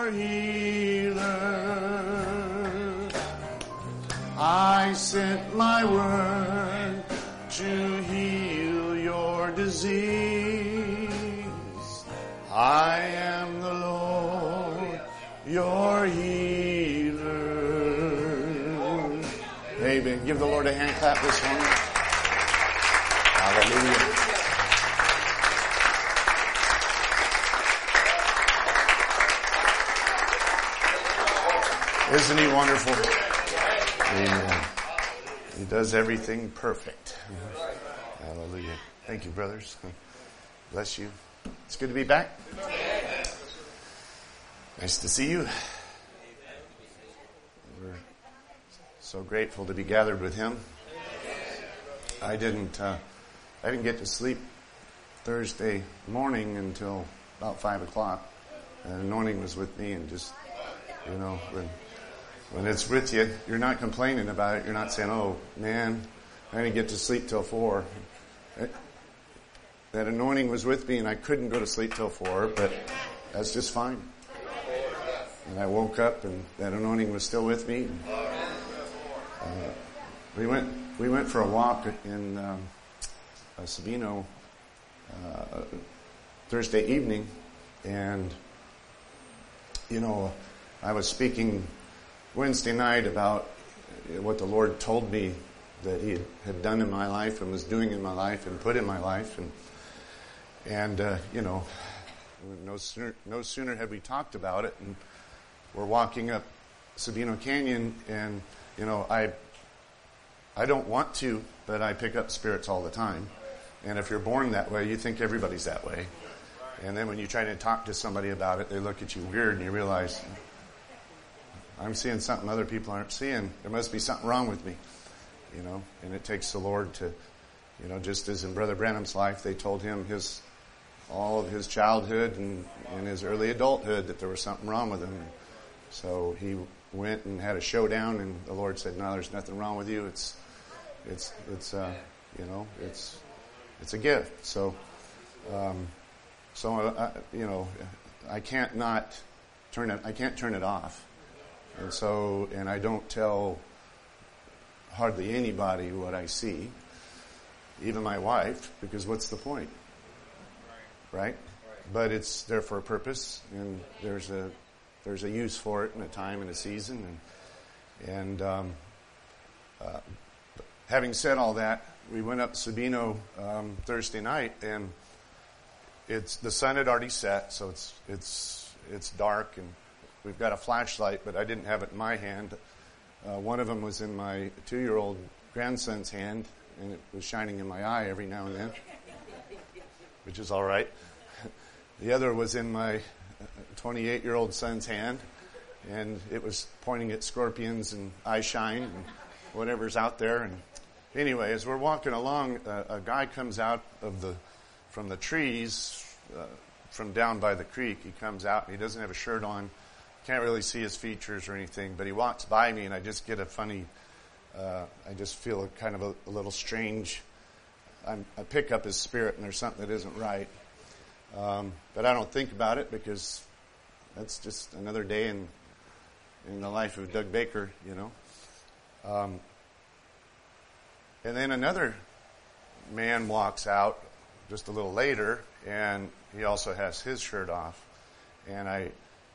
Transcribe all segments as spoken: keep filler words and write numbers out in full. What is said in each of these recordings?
your healer. I sent my word to heal your disease. I am the Lord, your healer. Amen. Give the Lord a hand clap this morning. Hallelujah. Isn't he wonderful? Amen. He does everything perfect. Hallelujah. Thank you, brothers. Bless you. It's good to be back. Nice to see you. We're so grateful to be gathered with him. I didn't, uh, I didn't get to sleep Thursday morning until about five o'clock. And anointing was with me, and just, you know, when when it's with you, you're not complaining about it. You're not saying, "Oh man, I didn't get to sleep till four." It, that anointing was with me, and I couldn't go to sleep till four, but that's just fine. And I woke up, and that anointing was still with me. And, uh, we went we went for a walk in um, uh, Sabino uh, Thursday evening, and you know, I was speaking Wednesday night about what the Lord told me that He had done in my life and was doing in my life and put in my life, and and uh, you know, no sooner no sooner had we talked about it, and we're walking up Sabino Canyon, and you know, I I don't want to, but I pick up spirits all the time, and if you're born that way, you think everybody's that way, and then when you try to talk to somebody about it, they look at you weird, and you realize, I'm seeing something other people aren't seeing. There must be something wrong with me, you know. And it takes the Lord to, you know, just as in Brother Branham's life, they told him his, all of his childhood and, and his early adulthood that there was something wrong with him. So he went and had a showdown, and the Lord said, "No, there's nothing wrong with you. It's, it's, it's, uh, you know, it's, it's a gift." So, um, so uh, you know, I can't not turn it. I can't turn it off. And so, and I don't tell hardly anybody what I see, even my wife, because what's the point? Right? But it's there for a purpose, and there's a there's a use for it, and a time and a season. And and um, uh, having said all that, we went up Sabino um, Thursday night, and it's the sun had already set, so it's it's it's dark, and we've got a flashlight, but I didn't have it in my hand. Uh, one of them was in my two-year-old grandson's hand, and it was shining in my eye every now and then, which is all right. The other was in my twenty-eight-year-old son's hand, and it was pointing at scorpions and eye shine and whatever's out there. And anyway, as we're walking along, uh, a guy comes out of the from the trees uh, from down by the creek. He comes out, and he doesn't have a shirt on. Can't really see his features or anything, but he walks by me, and I just get a funny, uh, I just feel a kind of a, a little strange, I'm, I pick up his spirit, and there's something that isn't right. Um, but I don't think about it, because that's just another day in in the life of Doug Baker, you know. Um, and then another man walks out just a little later, and he also has his shirt off, and I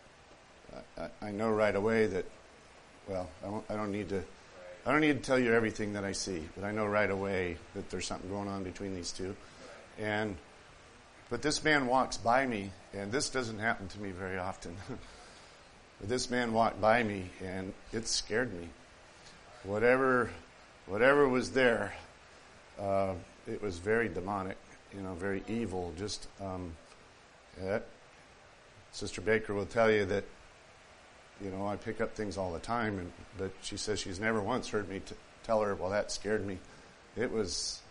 I know right away that, well, I don't, I don't need to, I don't need to tell you everything that I see, but I know right away that there's something going on between these two. And, but this man walks by me, and this doesn't happen to me very often. But this man walked by me, and it scared me. Whatever, whatever was there, uh, it was very demonic, you know, very evil. Just, um, that, Sister Baker will tell you that, you know, I pick up things all the time, and but she says she's never once heard me t- tell her, well, that scared me. It was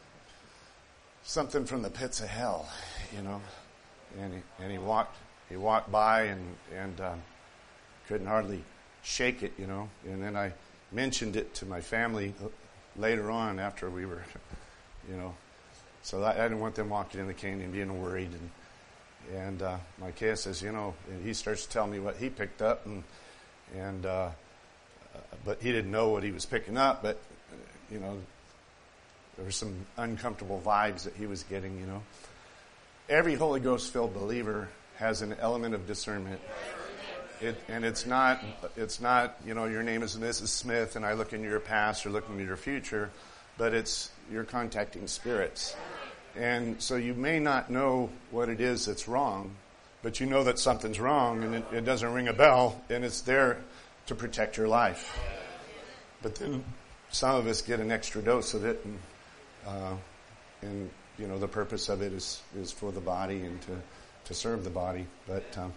something from the pits of hell, you know. And he, and he walked he walked by and and um, couldn't hardly shake it, you know. And then I mentioned it to my family later on after we were, you know. So I, I didn't want them walking in the canyon being worried, and And uh, Micaiah says, you know, and he starts to tell me what he picked up, and and uh, uh, but he didn't know what he was picking up. But uh, you know, there were some uncomfortable vibes that he was getting. You know, every Holy Ghost-filled believer has an element of discernment. It, and it's not, it's not, you know, your name is Missus Smith and I look into your past or look into your future, but it's you're contacting spirits. And so you may not know what it is that's wrong, but you know that something's wrong and it, it doesn't ring a bell and it's there to protect your life. But then some of us get an extra dose of it and, uh, and you know, the purpose of it is, is for the body and to, to serve the body. But, um,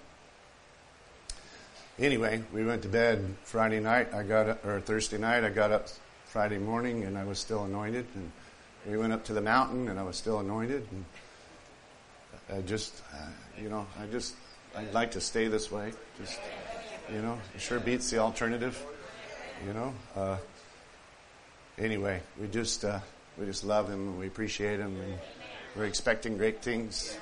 Anyway, we went to bed Friday night. I got up, or Thursday night. I got up Friday morning, and I was still anointed. And we went up to the mountain, and I was still anointed. And I just, uh, you know, I just, I'd like to stay this way. Just, you know, it sure beats the alternative. You know. Uh, anyway, we just, uh, we just love him, and we appreciate him, and we're expecting great things.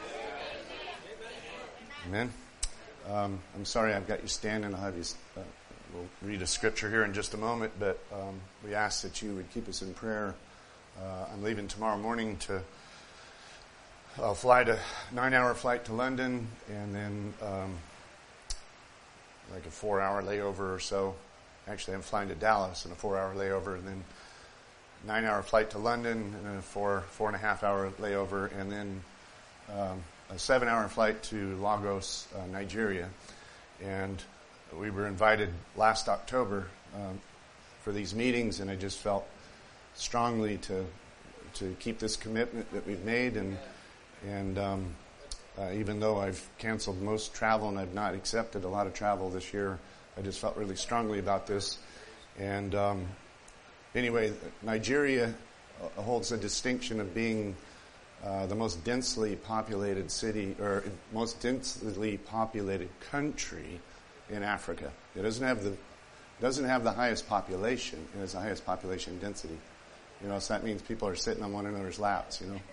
Amen. Um, I'm sorry I've got you standing. I'll have you, uh, we'll read a scripture here in just a moment, but um, we ask that you would keep us in prayer. Uh, I'm leaving tomorrow morning to I'll fly to nine-hour flight to London, and then um, like a four-hour layover or so. Actually, I'm flying to Dallas and a four-hour layover, and then nine-hour flight to London, and then a four, four-and-a-half-hour layover, and then um, a seven-hour flight to Lagos, uh, Nigeria. And we were invited last October um, for these meetings, and I just felt strongly to to keep this commitment that we've made. And and um, uh, even though I've canceled most travel and I've not accepted a lot of travel this year, I just felt really strongly about this. And um, anyway, Nigeria holds the distinction of being Uh, the most densely populated city, or most densely populated country in Africa. It doesn't have the doesn't have the highest population. It has the highest population density. You know, so that means people are sitting on one another's laps. You know.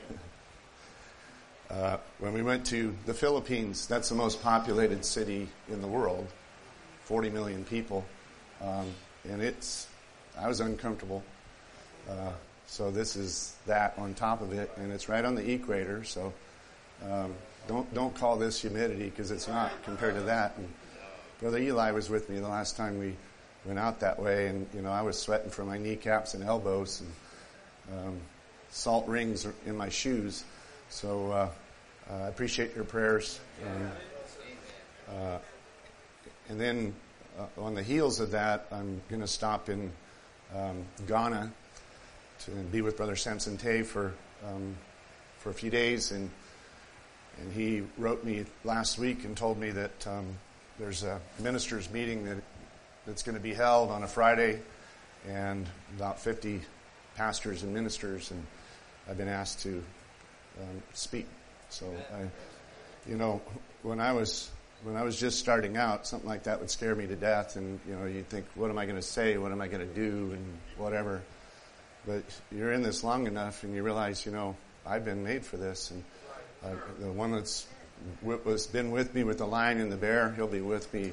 uh, when we went to the Philippines, that's the most populated city in the world, forty million people, um, and it's. I was uncomfortable. Uh, So this is that on top of it, and it's right on the equator. So um, don't don't call this humidity, because it's not compared to that. And Brother Eli was with me the last time we went out that way, and you know I was sweating from my kneecaps and elbows, and um, salt rings in my shoes. So uh, uh, I appreciate your prayers. And, uh, and then uh, on the heels of that, I'm going to stop in um, Ghana to be with Brother Samson Tay for um, for a few days, and and he wrote me last week and told me that um, there's a ministers' meeting that that's going to be held on a Friday, and about fifty pastors and ministers, and I've been asked to um, speak. So, I, you know, when I was when I was just starting out, something like that would scare me to death, and you know, you'd think, what am I going to say? What am I going to do? And whatever. But you're in this long enough, and you realize, you know, I've been made for this. And uh, the one that's w- was been with me with the lion and the bear, he'll be with me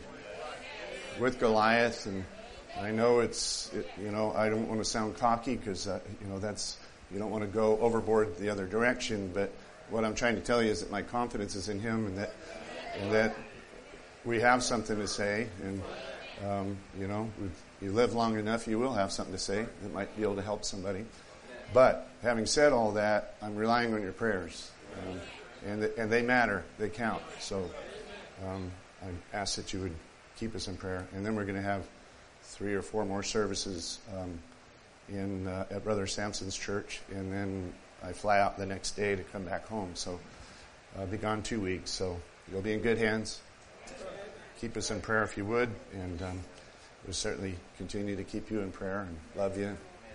with Goliath. And I know it's, it, you know, I don't want to sound cocky, because uh, you know that's you don't want to go overboard the other direction. But what I'm trying to tell you is that my confidence is in Him, and that and that we have something to say. And um, you know. We've, You live long enough, you will have something to say that might be able to help somebody. But having said all that, I'm relying on your prayers, um, and th- and they matter, they count. So um, I ask that you would keep us in prayer, and then we're going to have three or four more services um, in uh, at Brother Samson's church, and then I fly out the next day to come back home. So I'll be gone two weeks. So you'll be in good hands. Keep us in prayer if you would, and. Um, We'll certainly continue to keep you in prayer and love you.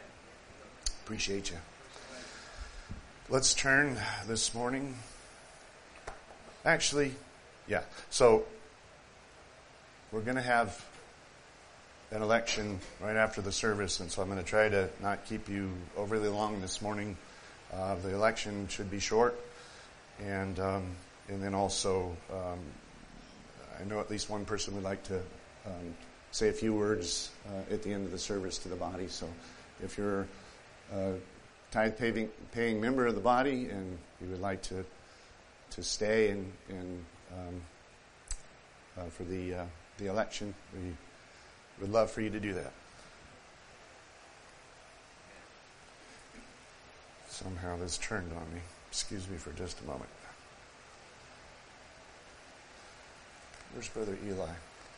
Appreciate you. Let's turn this morning. Actually, yeah. So we're going to have an election right after the service, and so I'm going to try to not keep you overly long this morning. Uh, the election should be short, and um, and then also, um, I know at least one person would like to um, say a few words uh, at the end of the service to the body. So if you're a tithe paying, paying member of the body and you would like to to stay and, and um, uh, for the uh, the election, we would love for you to do that. Somehow this turned on me. Excuse me for just a moment. Where's Brother Eli?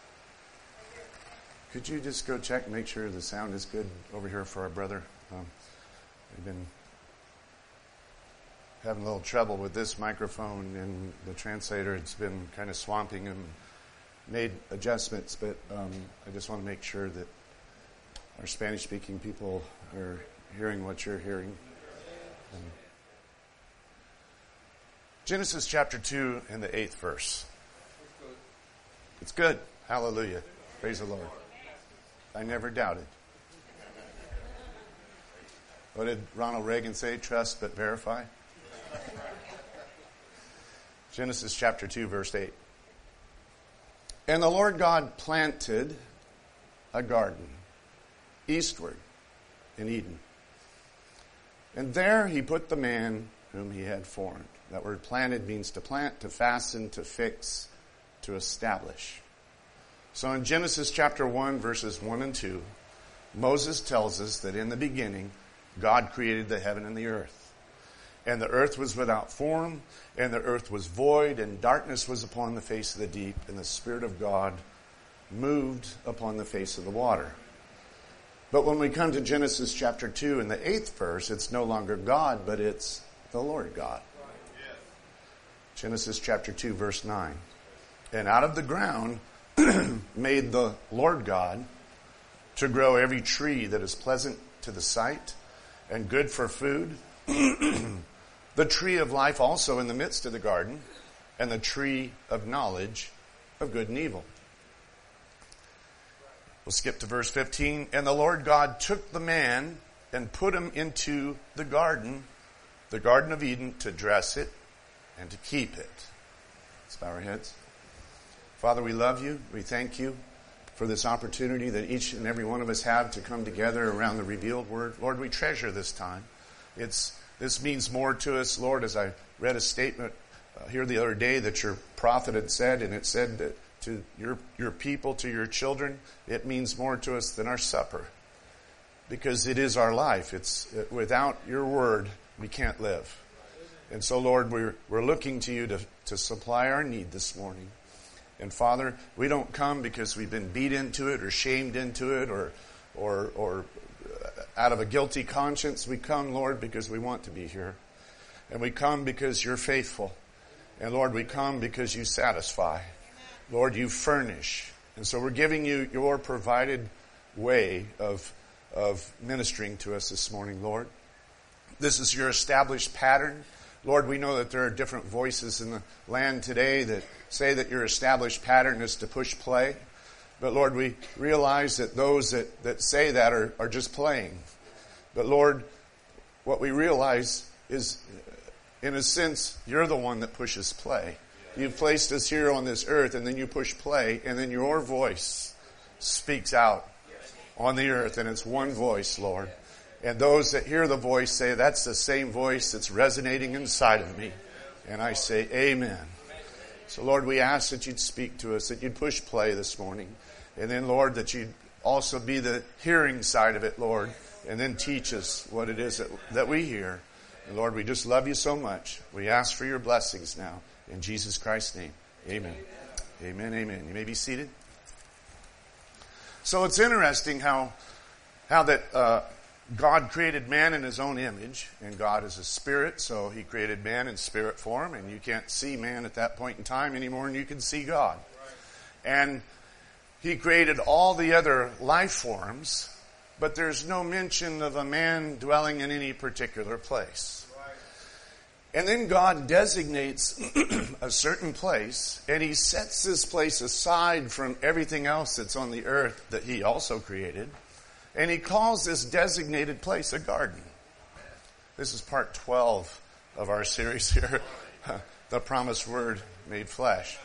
Could you just go check and make sure the sound is good over here for our brother? Um, we've been having a little trouble with this microphone and the translator. It's been kind of swamping him. Made adjustments, but um, I just want to make sure that our Spanish-speaking people are hearing what you're hearing. Um, Genesis chapter two and the eighth verse. It's good. Hallelujah. Praise the Lord. I never doubted. What did Ronald Reagan say? Trust but verify. Genesis chapter two, verse eight. And the Lord God planted a garden eastward in Eden. And there he put the man whom he had formed. That word planted means to plant, to fasten, to fix, to establish. So in Genesis chapter one, verses one and two, Moses tells us that in the beginning, God created the heaven and the earth. And the earth was without form, and the earth was void, and darkness was upon the face of the deep, and the Spirit of God moved upon the face of the water. But when we come to Genesis chapter two and the eighth verse, it's no longer God, but it's the Lord God. Genesis chapter two, verse nine. And out of the ground made the Lord God to grow every tree that is pleasant to the sight and good for food, the tree of life also in the midst of the garden, and the tree of knowledge of good and evil. We'll skip to verse fifteen. And the Lord God took the man and put him into the garden, the Garden of Eden, to dress it and to keep it. Let's bow our heads. Father, we love you. We thank you for this opportunity that each and every one of us have to come together around the revealed word. Lord, we treasure this time. It's This means more to us, Lord, as I read a statement uh, here the other day that your prophet had said, and it said that to your, your people, to your children, it means more to us than our supper. Because it is our life. It's it, without your word, we can't live. And so, Lord, we're, we're looking to you to, to supply our need this morning. And Father, we don't come because we've been beat into it or shamed into it or, or, or out of a guilty conscience. We come, Lord, because we want to be here. And we come because you're faithful. And Lord, we come because you satisfy. Lord, you furnish. And so we're giving you your provided way of, of ministering to us this morning, Lord. This is your established pattern. Lord, we know that there are different voices in the land today that say that your established pattern is to push play. But Lord, we realize that those that, that say that are, are just playing. But Lord, what we realize is, in a sense, you're the one that pushes play. You've placed us here on this earth, and then you push play, and then your voice speaks out on the earth, and it's one voice, Lord. And those that hear the voice say, that's the same voice that's resonating inside of me. And I say, amen. So, Lord, we ask that you'd speak to us, that you'd push play this morning. And then, Lord, that you'd also be the hearing side of it, Lord, and then teach us what it is that, that we hear. And, Lord, we just love you so much. We ask for your blessings now. In Jesus Christ's name, amen. Amen, amen. You may be seated. So it's interesting how, how that uh, God created man in his own image, and God is a spirit, so he created man in spirit form, and you can't see man at that point in time anymore, and you can see God. And he created all the other life forms, but there's no mention of a man dwelling in any particular place. And then God designates a certain place, and he sets this place aside from everything else that's on the earth that he also created. And he calls this designated place a garden. This is part twelve of our series here. the promised word made flesh.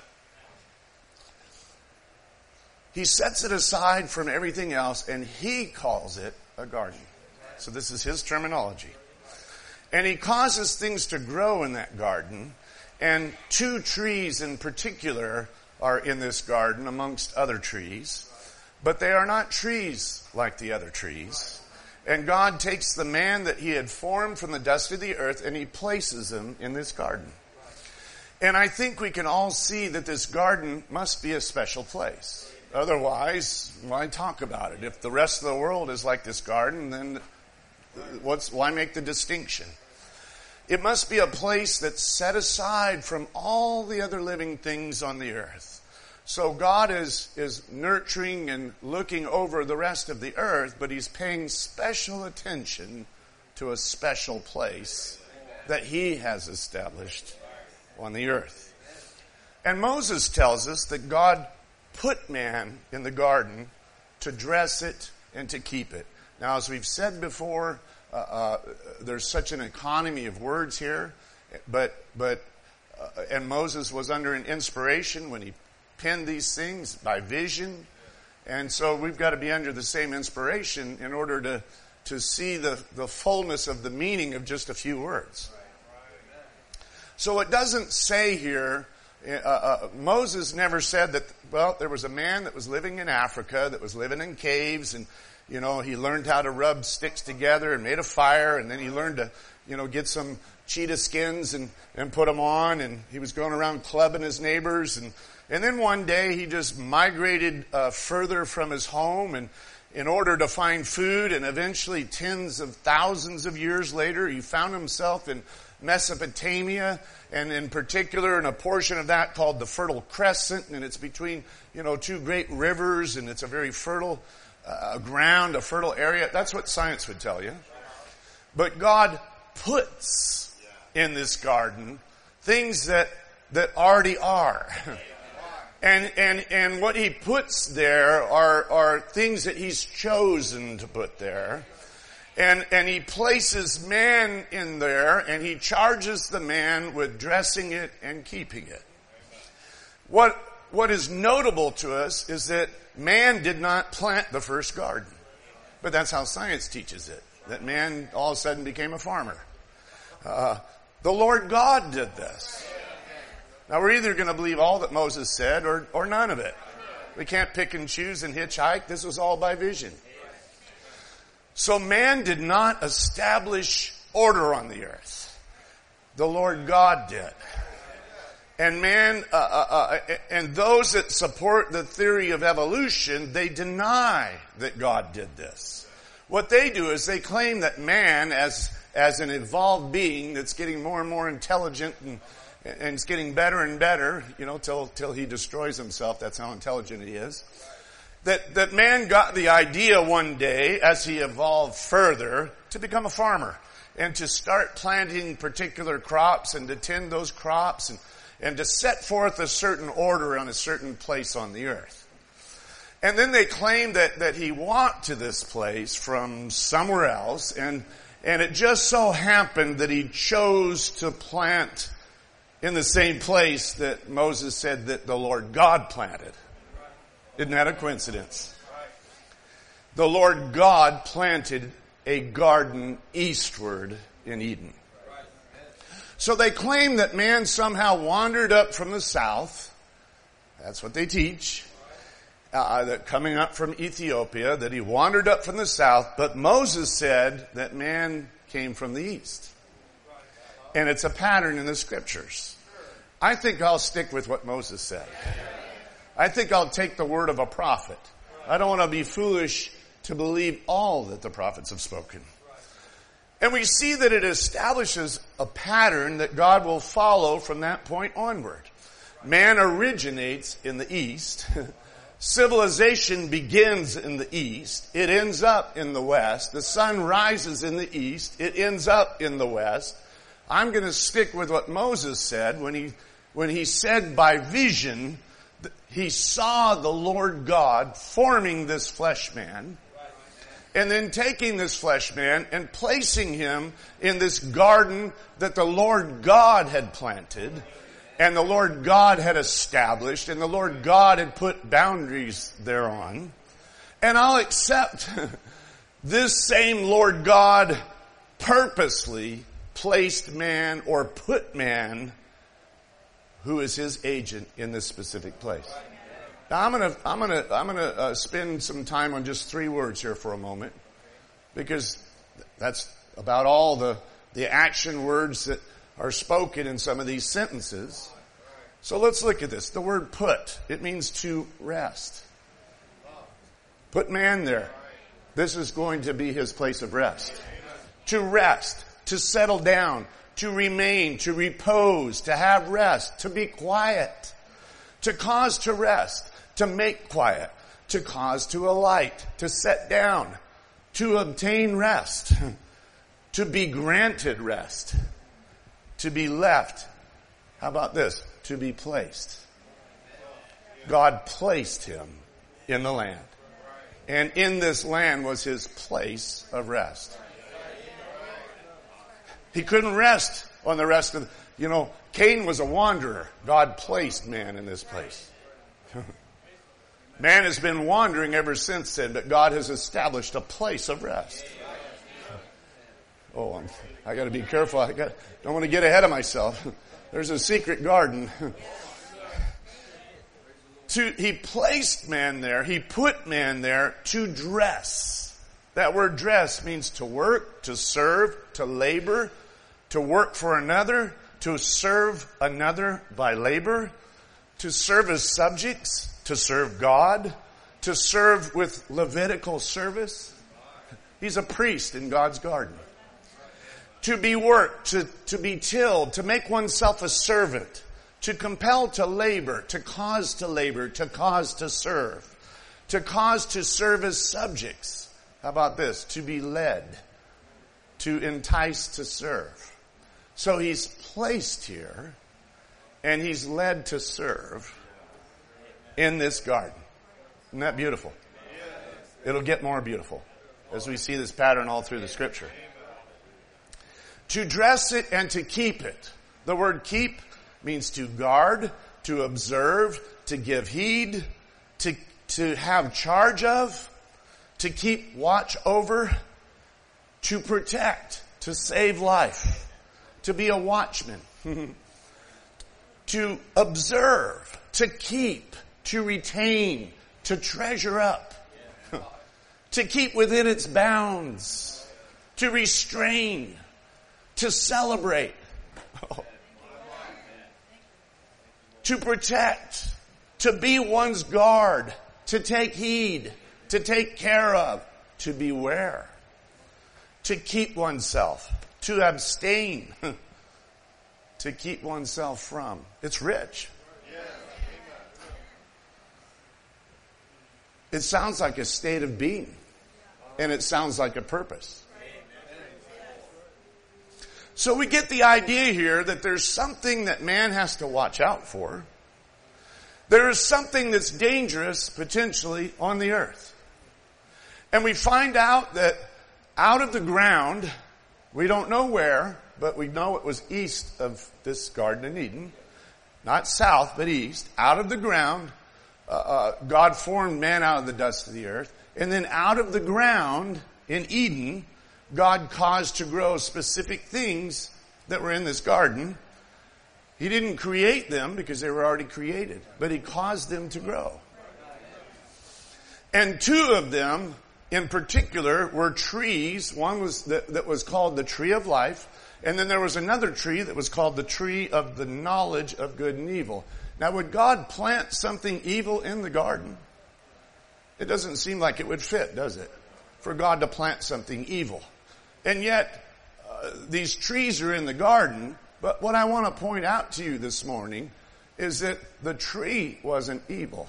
He sets it aside from everything else, and he calls it a garden. So this is his terminology. And he causes things to grow in that garden, and two trees in particular are in this garden amongst other trees. But they are not trees like the other trees. And God takes the man that he had formed from the dust of the earth, and he places him in this garden. And I think we can all see that this garden must be a special place. Otherwise, why talk about it? If the rest of the world is like this garden, then what's, why make the distinction? It must be a place that's set aside from all the other living things on the earth. So God is, is nurturing and looking over the rest of the earth, but he's paying special attention to a special place that he has established on the earth. And Moses tells us that God put man in the garden to dress it and to keep it. Now, as we've said before, uh, uh, there's such an economy of words here, but but uh, and Moses was under an inspiration when he penned these things by vision, and so we've got to be under the same inspiration in order to to see the the fullness of the meaning of just a few words. So it doesn't say here. Uh, uh, Moses never said that, well, there was a man that was living in Africa that was living in caves, and, you know, he learned how to rub sticks together and made a fire, and then he learned to, you know, get some cheetah skins and, and put them on, and he was going around clubbing his neighbors, and, and then one day he just migrated uh, further from his home and in order to find food, and eventually tens of thousands of years later he found himself in Mesopotamia, and in particular in a portion of that called the Fertile Crescent, and it's between, you know, two great rivers, and it's a very fertile uh, ground, a fertile area. That's what science would tell you. But God puts in this garden things that that already are. And and and what he puts there are are things that he's chosen to put there. And and he places man in there, and he charges the man with dressing it and keeping it. What what is notable to us is that man did not plant the first garden. But that's how science teaches it, that man all of a sudden became a farmer. Uh, the Lord God did this. Now we're either going to believe all that Moses said or, or none of it. We can't pick and choose and hitchhike. This was all by vision. So man did not establish order on the earth. The Lord God did. And man, uh, uh, uh, and those that support the theory of evolution, they deny that God did this. What they do is they claim that man, as as an evolved being that's getting more and more intelligent and and it's getting better and better, you know, till till he destroys himself. That's how intelligent he is. That, that man got the idea one day, as he evolved further, to become a farmer and to start planting particular crops and to tend those crops and, and to set forth a certain order on a certain place on the earth. And then they claim that, that he walked to this place from somewhere else, and, and it just so happened that he chose to plant in the same place that Moses said that the Lord God planted. Isn't that a coincidence? The Lord God planted a garden eastward in Eden. So they claim that man somehow wandered up from the south. That's what they teach. Uh, that coming up from Ethiopia, that he wandered up from the south, but Moses said that man came from the east. And it's a pattern in the scriptures. I think I'll stick with what Moses said. I think I'll take the word of a prophet. I don't want to be foolish to believe all that the prophets have spoken. And we see that it establishes a pattern that God will follow from that point onward. Man originates in the east. Civilization begins in the east. It ends up in the west. The sun rises in the east. It ends up in the west. I'm going to stick with what Moses said when he, when he said by vision, he saw the Lord God forming this flesh man, and then taking this flesh man and placing him in this garden that the Lord God had planted, And the Lord God had established, and the Lord God had put boundaries thereon. And I'll accept this same Lord God purposely placed man or put man who is his agent in this specific place. Now I'm gonna, I'm gonna, I'm gonna uh, spend some time on just three words here for a moment, because that's about all the, the action words that are spoken in some of these sentences. So let's look at this. The word put, it means to rest. Put man there. This is going to be his place of rest. To rest, to settle down, to remain, to repose, to have rest, to be quiet, to cause to rest, to make quiet, to cause to alight, to set down, to obtain rest, to be granted rest, to be left. How about this? To be placed. God placed him in the land. And in this land was his place of rest. He couldn't rest on the rest of the, you know, Cain was a wanderer. God placed man in this place. Man has been wandering ever since then, but God has established a place of rest. Oh, I'm, I got to be careful. I got, don't want to get ahead of myself. There's a secret garden. to, he placed man there. He put man there to dress. That word dress means to work, to serve, to labor, to work for another, to serve another by labor, to serve as subjects, to serve God, to serve with Levitical service. He's a priest in God's garden. To be worked, to, to be tilled, to make oneself a servant, to compel to labor, to cause to labor, to cause to serve, to cause to serve as subjects. How about this? To be led, to entice to serve. So he's placed here, and he's led to serve in this garden. Isn't that beautiful? It'll get more beautiful as we see this pattern all through the scripture. To dress it and to keep it. The word keep means to guard, to observe, to give heed, to, to have charge of, to keep watch over, to protect, to save life, to be a watchman, to observe, to keep, to retain, to treasure up, to keep within its bounds, to restrain, to celebrate, to protect, to be one's guard, to take heed, to take care of, to beware, to keep oneself, to abstain, to keep oneself from. It's rich. It sounds like a state of being, and it sounds like a purpose. So we get the idea here that there's something that man has to watch out for. There is something that's dangerous potentially on the earth. And we find out that out of the ground, we don't know where, but we know it was east of this Garden of Eden, not south, but east, out of the ground, uh, uh, God formed man out of the dust of the earth. And then out of the ground in Eden, God caused to grow specific things that were in this garden. He didn't create them because they were already created, but he caused them to grow. And two of them in particular were trees. One was that, that was called the tree of life, and then there was another tree that was called the tree of the knowledge of good and evil. Now, would God plant something evil in the garden? It doesn't seem like it would fit, does it? For God to plant something evil. And yet, uh, these trees are in the garden, but what I want to point out to you this morning is that the tree wasn't evil.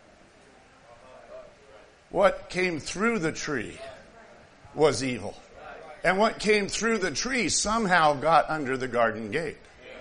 What came through the tree was evil. And what came through the tree somehow got under the garden gate.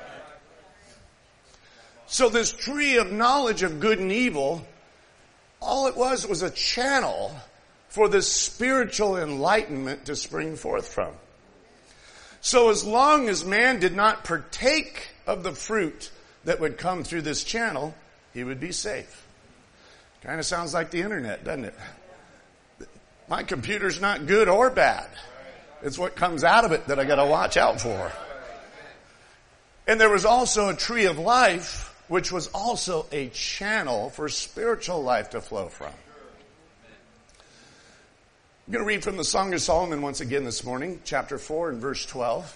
So this tree of knowledge of good and evil, all it was was a channel for this spiritual enlightenment to spring forth from. So as long as man did not partake of the fruit that would come through this channel, he would be safe. Kind of sounds like the internet, doesn't it? My computer's not good or bad. It's what comes out of it that I got to watch out for. And there was also a tree of life, which was also a channel for spiritual life to flow from. I'm going to read from the Song of Solomon once again this morning, chapter four and verse twelve.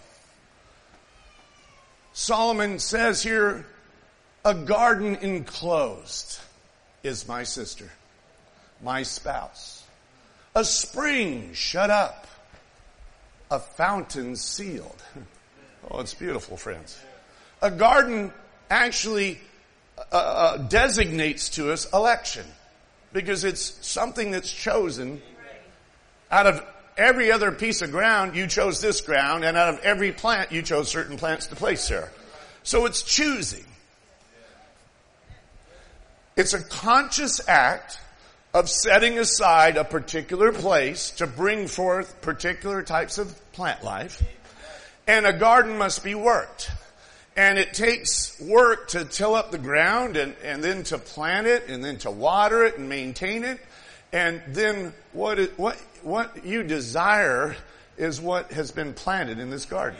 Solomon says here, a garden enclosed is my sister, my spouse. A spring shut up, a fountain sealed. Oh, it's beautiful, friends. A garden actually uh, designates to us election because it's something that's chosen. Out of every other piece of ground, you chose this ground, and out of every plant, you chose certain plants to place there. So it's choosing. It's a conscious act of setting aside a particular place to bring forth particular types of plant life. And a garden must be worked. And it takes work to till up the ground and, and then to plant it and then to water it and maintain it. And then what it, what what you desire is what has been planted in this garden.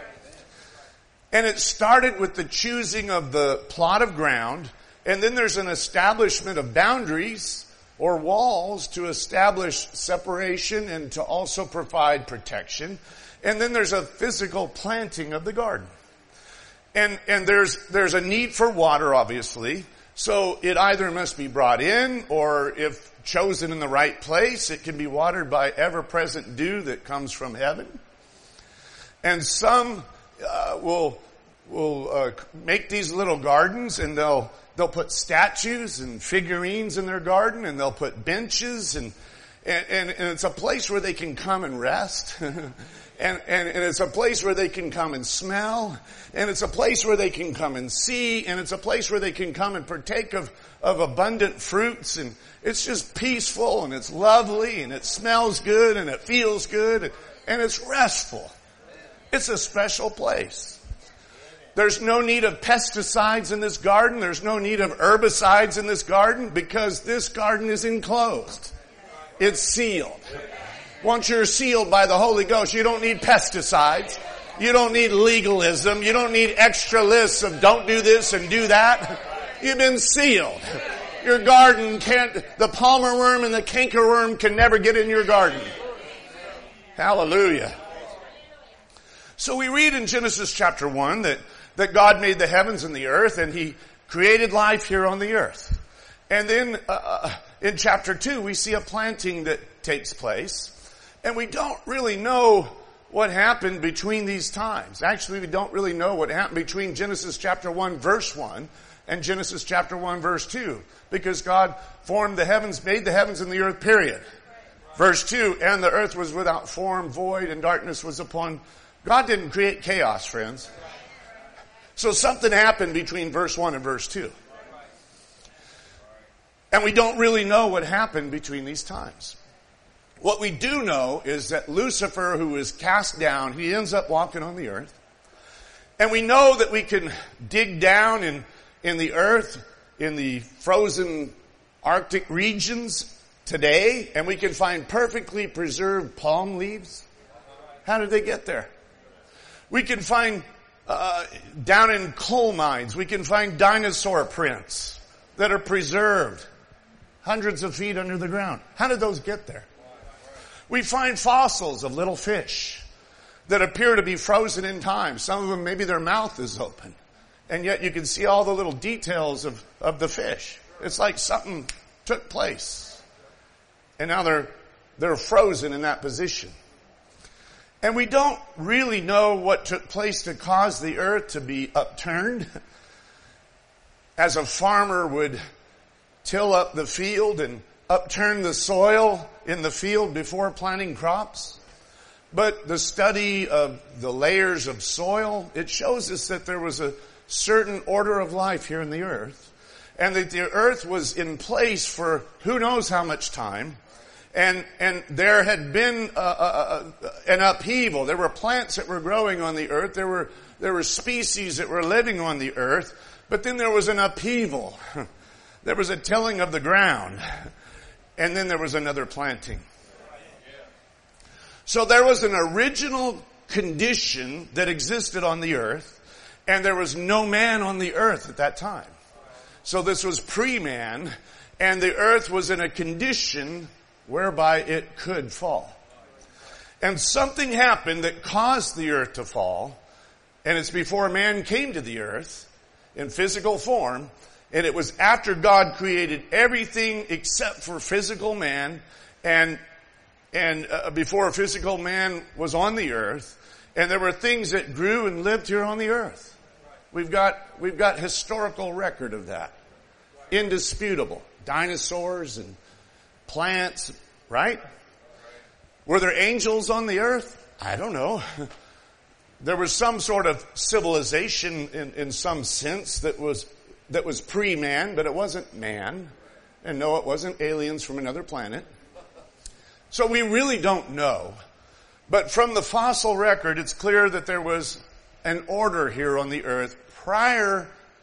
And it started with the choosing of the plot of ground, and then there's an establishment of boundaries or walls to establish separation and to also provide protection. And then there's a physical planting of the garden. And and there's there's a need for water, obviously. So it either must be brought in, or if chosen in the right place, it can be watered by ever-present dew that comes from heaven. And some uh, will will uh, make these little gardens, and they'll they'll put statues and figurines in their garden, and they'll put benches, and and, and, and it's a place where they can come and rest. And, and, and it's a place where they can come and smell, and it's a place where they can come and see, and it's a place where they can come and partake of, of abundant fruits, and it's just peaceful, and it's lovely, and it smells good, and it feels good, and it's restful. It's a special place. There's no need of pesticides in this garden. There's no need of herbicides in this garden, because this garden is enclosed. It's sealed. Once you're sealed by the Holy Ghost, you don't need pesticides. You don't need legalism. You don't need extra lists of don't do this and do that. You've been sealed. Your garden can't, the palmer worm and the cankerworm can never get in your garden. Hallelujah. So we read in Genesis chapter one that, that God made the heavens and the earth, and He created life here on the earth. And then uh, in chapter two, we see a planting that takes place. And we don't really know what happened between these times. Actually, we don't really know what happened between Genesis chapter one verse one and Genesis chapter one verse two. Because God formed the heavens, made the heavens and the earth, period. Verse two, and the earth was without form, void, and darkness was upon. God didn't create chaos, friends. So something happened between verse one and verse two. And we don't really know what happened between these times. What we do know is that Lucifer, who is cast down, he ends up walking on the earth. And we know that we can dig down in, in the earth, in the frozen Arctic regions today, and we can find perfectly preserved palm leaves. How did they get there? We can find, uh, down in coal mines, we can find dinosaur prints that are preserved hundreds of feet under the ground. How did those get there? We find fossils of little fish that appear to be frozen in time. Some of them, maybe their mouth is open. And yet you can see all the little details of, of the fish. It's like something took place. And now they're, they're frozen in that position. And we don't really know what took place to cause the earth to be upturned. As a farmer would till up the field and upturn the soil in the field before planting crops. But the study of the layers of soil, it shows us that there was a certain order of life here in the earth, and that the earth was in place for who knows how much time, and and there had been a, a, a, an upheaval. There were plants that were growing on the earth. There were there were species that were living on the earth, But then there was an upheaval. There was a tilling of the ground. And then there was another planting. So there was an original condition that existed on the earth, and there was no man on the earth at that time. So this was pre-man, and the earth was in a condition whereby it could fall. And something happened that caused the earth to fall, and it's before man came to the earth in physical form, and it was after God created everything except for physical man, and and uh, before physical man was on the earth, and there were things that grew and lived here on the earth. We've got we've got historical record of that. Indisputable. Dinosaurs and plants, right? Were there angels on the earth? I don't know. There was some sort of civilization in, in some sense that was that was pre-man, but it wasn't man. And no, it wasn't aliens from another planet. So we really don't know. But from the fossil record, it's clear that there was an order here on the earth prior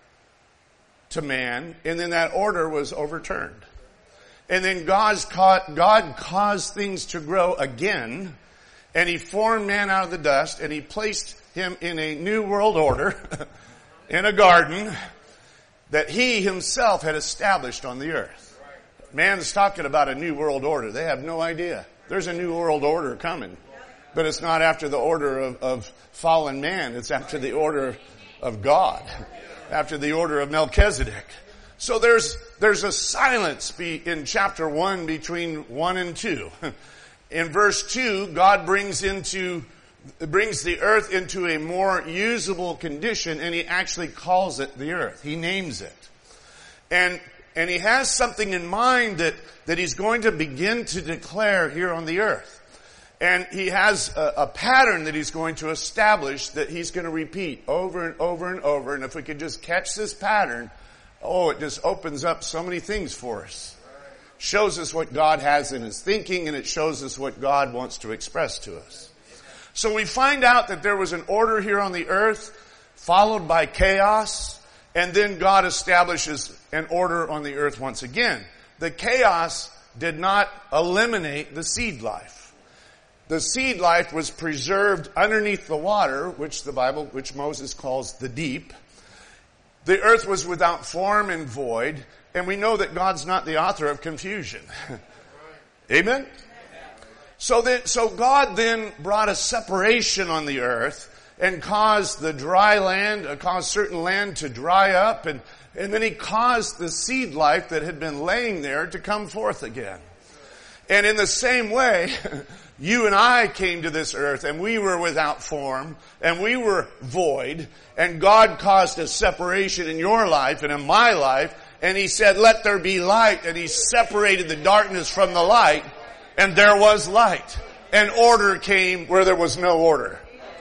to man, and then that order was overturned. And then God's caught, God caused things to grow again, and He formed man out of the dust, and He placed him in a new world order, in a garden, that He Himself had established on the earth. Man's talking about a new world order. They have no idea. There's a new world order coming. But it's not after the order of, of fallen man. It's after the order of God. After the order of Melchizedek. So there's, there's a silence be, in chapter one between one and two. In verse two, God brings into, brings the earth into a more usable condition, and He actually calls it the earth. He names it. And And He has something in mind that, that He's going to begin to declare here on the earth. And He has a, a pattern that He's going to establish that He's going to repeat over and over and over. And if we could just catch this pattern, oh, it just opens up so many things for us. Shows us what God has in His thinking, and it shows us what God wants to express to us. So we find out that there was an order here on the earth, followed by chaos. And then God establishes an order on the earth once again. The chaos did not eliminate the seed life. The seed life was preserved underneath the water, which the Bible, which Moses calls the deep. The earth was without form and void, and we know that God's not the author of confusion. Amen? So that, so God then brought a separation on the earth, and caused the dry land, uh, caused certain land to dry up, and, and then He caused the seed life that had been laying there to come forth again. And in the same way, you and I came to this earth, and we were without form, and we were void, and God caused a separation in your life and in my life, and He said, let there be light, and He separated the darkness from the light, and there was light. And order came where there was no order.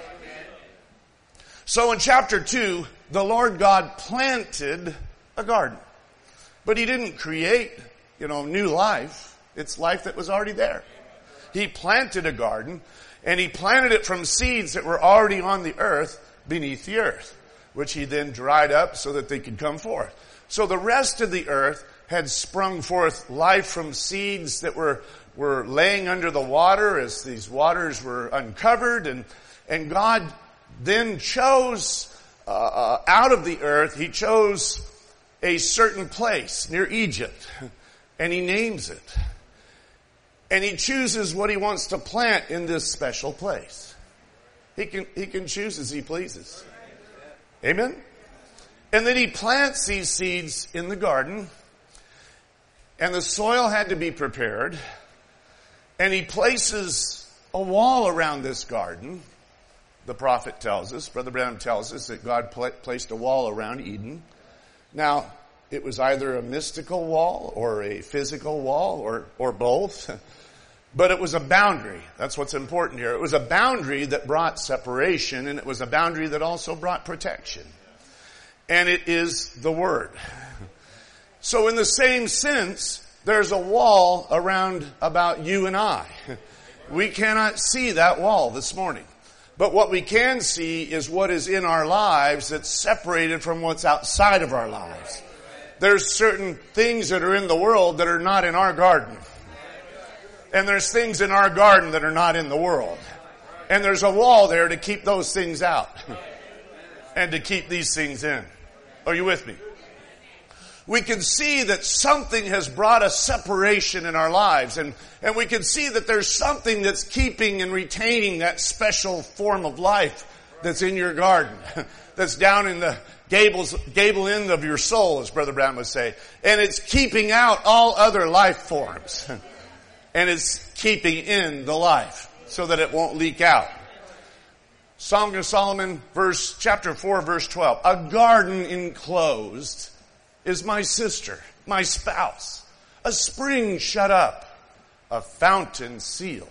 So in chapter two, the Lord God planted a garden. But He didn't create, you know, new life. It's life that was already there. He planted a garden, and He planted it from seeds that were already on the earth beneath the earth, which He then dried up so that they could come forth. So the rest of the earth had sprung forth life from seeds that were, were laying under the water as these waters were uncovered, and, and God then chose uh, uh, out of the earth, He chose a certain place near Egypt, and He names it. And He chooses what He wants to plant in this special place. He can, He can choose as He pleases. Amen? And then He plants these seeds in the garden, and the soil had to be prepared, and He places a wall around this garden. The prophet tells us, Brother Branham tells us that God pl- placed a wall around Eden. Now, it was either a mystical wall or a physical wall or, or both. But it was a boundary. That's what's important here. It was a boundary that brought separation, and it was a boundary that also brought protection. And it is the Word. So in the same sense, there's a wall around about you and I. We cannot see that wall this morning. But what we can see is what is in our lives that's separated from what's outside of our lives. There's certain things that are in the world that are not in our garden. And there's things in our garden that are not in the world. And there's a wall there to keep those things out. And to keep these things in. Are you with me? We can see that something has brought a separation in our lives. And, and we can see that there's something that's keeping and retaining that special form of life that's in your garden. That's down in the gables, gable end of your soul, as Brother Brown would say. And it's keeping out all other life forms. And it's keeping in the life so that it won't leak out. Song of Solomon, verse, chapter four, verse twelve. A garden enclosed is my sister, my spouse. A spring shut up, a fountain sealed.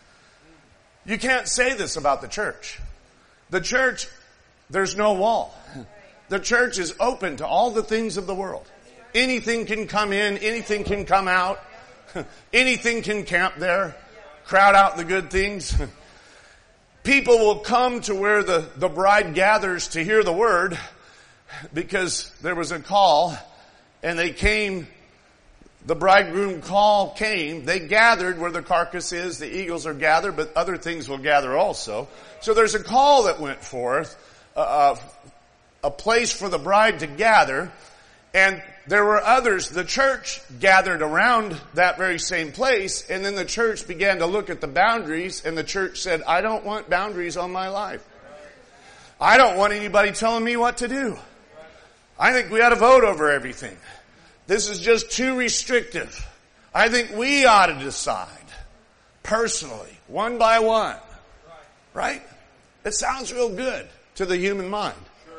You can't say this about the church. The church, there's no wall. The church is open to all the things of the world. Anything can come in, anything can come out. Anything can camp there. Crowd out the good things. People will come to where the, the bride gathers to hear the word because there was a call and they came, the bridegroom call came, they gathered where the carcass is, the eagles are gathered, but other things will gather also. So there's a call that went forth, uh, a place for the bride to gather, and there were others, the church gathered around that very same place, and then the church began to look at the boundaries, and the church said, I don't want boundaries on my life. I don't want anybody telling me what to do. I think we ought to vote over everything. This is just too restrictive. I think we ought to decide, personally, one by one. Right? It sounds real good to the human mind.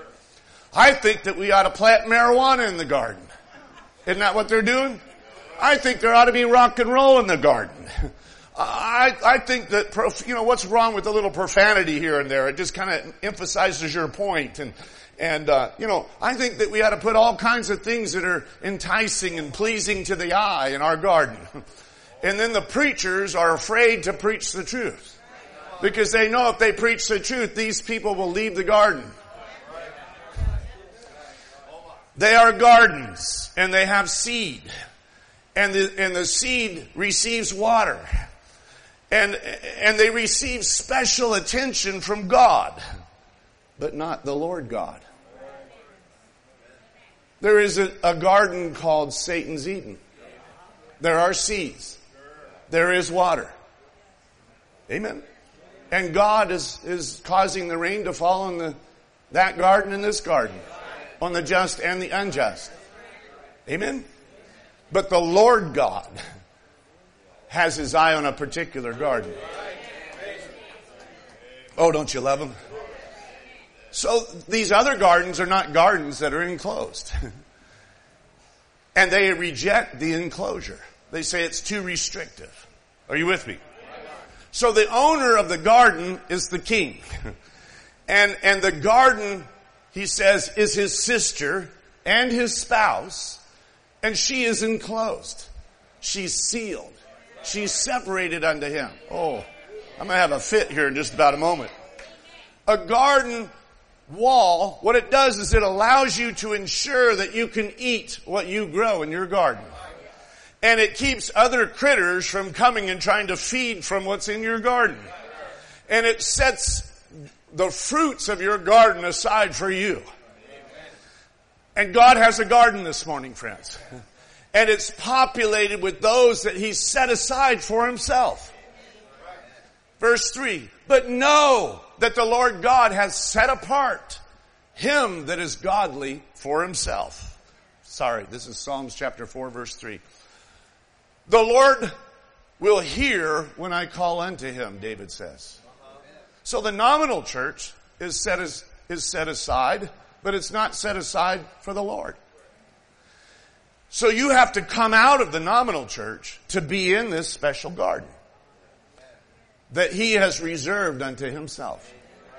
I think that we ought to plant marijuana in the garden. Isn't that what they're doing? I think there ought to be rock and roll in the garden. I, I think that, you know, what's wrong with a little profanity here and there? It just kind of emphasizes your point. And, and, uh, you know, I think that we ought to put all kinds of things that are enticing and pleasing to the eye in our garden. And then the preachers are afraid to preach the truth. Because they know if they preach the truth, these people will leave the garden. They are gardens, and they have seed. And the, and the seed receives water. And, and they receive special attention from God, but not the Lord God. There is a, a garden called Satan's Eden. There are seeds. There is water. Amen. And God is, is causing the rain to fall on the, that garden and this garden. On the just and the unjust. Amen? But the Lord God has His eye on a particular garden. Oh, don't you love Him? So these other gardens are not gardens that are enclosed. And they reject the enclosure. They say it's too restrictive. Are you with me? So the owner of the garden is the king. And, and the garden, he says, is his sister and his spouse, and she is enclosed. She's sealed. She's separated unto him. Oh, I'm going to have a fit here in just about a moment. A garden wall, what it does is it allows you to ensure that you can eat what you grow in your garden. And it keeps other critters from coming and trying to feed from what's in your garden. And it sets the fruits of your garden aside for you. And God has a garden this morning, friends. And it's populated with those that He's set aside for Himself. Verse three, but know that the Lord God has set apart him that is godly for Himself. Sorry, this is Psalms chapter four, verse three. The Lord will hear when I call unto Him, David says. So the nominal church is set as, is set aside, but it's not set aside for the Lord. So you have to come out of the nominal church to be in this special garden that He has reserved unto Himself.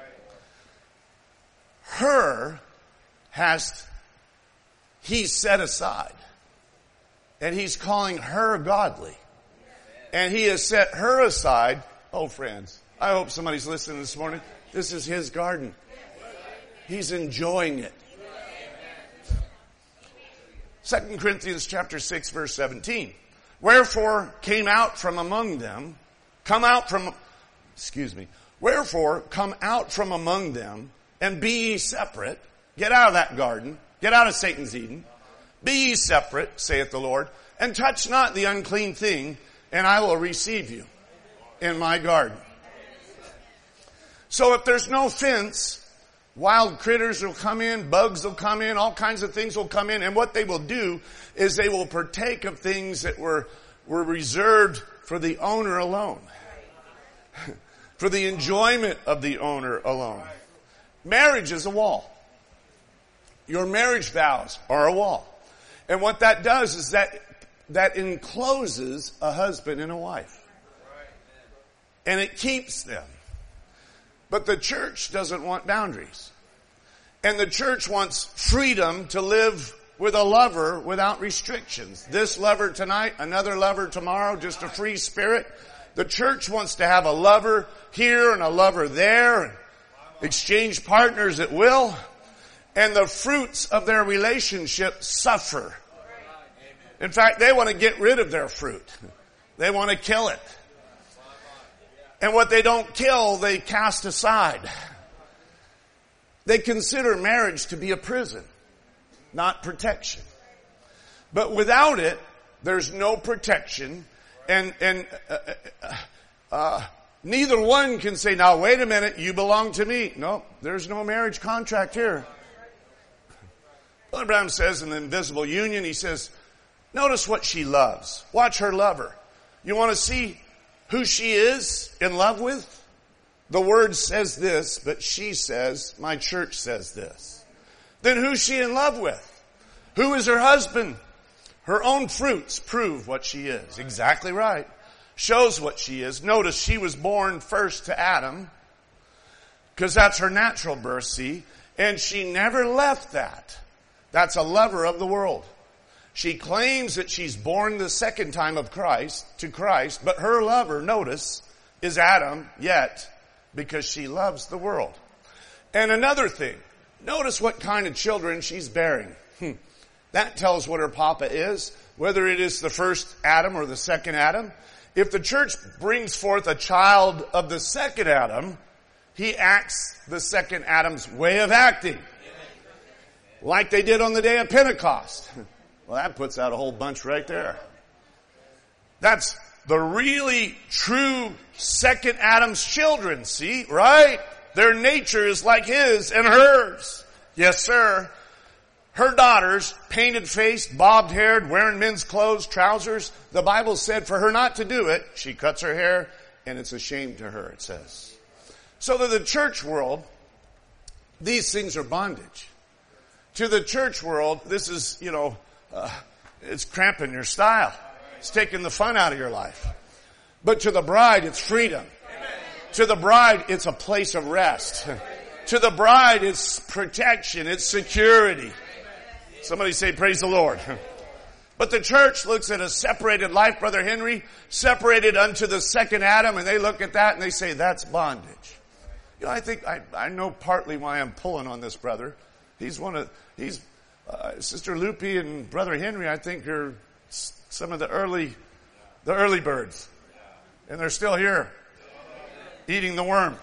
Her has He set aside. And He's calling her godly. And He has set her aside. Oh, friends, I hope somebody's listening this morning. This is his garden. He's enjoying it. Second Corinthians chapter six, verse seventeen. Wherefore came out from among them, come out from, excuse me, wherefore come out from among them, and be ye separate. Get out of that garden. Get out of Satan's Eden. Be ye separate, saith the Lord, and touch not the unclean thing, and I will receive you in my garden. So if there's no fence, wild critters will come in, bugs will come in, all kinds of things will come in, and what they will do is they will partake of things that were, were reserved for the owner alone. For the enjoyment of the owner alone. Marriage is a wall. Your marriage vows are a wall. And what that does is that, that encloses a husband and a wife. And it keeps them. But the church doesn't want boundaries. And the church wants freedom to live with a lover without restrictions. This lover tonight, another lover tomorrow, just a free spirit. The church wants to have a lover here and a lover there, and exchange partners at will. And the fruits of their relationship suffer. In fact, they want to get rid of their fruit. They want to kill it. And what they don't kill, they cast aside. They consider marriage to be a prison, not protection. But without it, there's no protection. And, and, uh, uh, uh, neither one can say, now wait a minute, you belong to me. No, there's no marriage contract here. Brother Branham says in the Invisible Union, he says, notice what she loves. Watch her love her. You want to see who she is in love with? The Word says this, but she says, my church says this. Then who's she in love with? Who is her husband? Her own fruits prove what she is. Exactly right. Shows what she is. Notice she was born first to Adam, because that's her natural birth, see? And she never left that. That's a lover of the world. She claims that she's born the second time of Christ, to Christ, but her lover, notice, is Adam yet, because she loves the world. And another thing, notice what kind of children she's bearing. Hmm. That tells what her papa is, whether it is the first Adam or the second Adam. If the church brings forth a child of the second Adam, he acts the second Adam's way of acting. Like they did on the day of Pentecost. Well, that puts out a whole bunch right there. That's the really true second Adam's children, see, right? Their nature is like his and hers. Yes, sir. Her daughters, painted faced, bobbed haired, wearing men's clothes, trousers. The Bible said for her not to do it, she cuts her hair, and it's a shame to her, it says. So to the church world, these things are bondage. To the church world, this is, you know, uh, it's cramping your style. It's taking the fun out of your life. But to the bride, it's freedom. To the bride, it's a place of rest. To the bride, it's protection. It's security. Somebody say, praise the Lord. But the church looks at a separated life, Brother Henry, separated unto the second Adam, and they look at that and they say, that's bondage. You know, I think, I, I know partly why I'm pulling on this brother. He's one of, he's, uh, Sister Lupe and Brother Henry, I think, are some of the early, the early birds. And they're still here, eating the worm.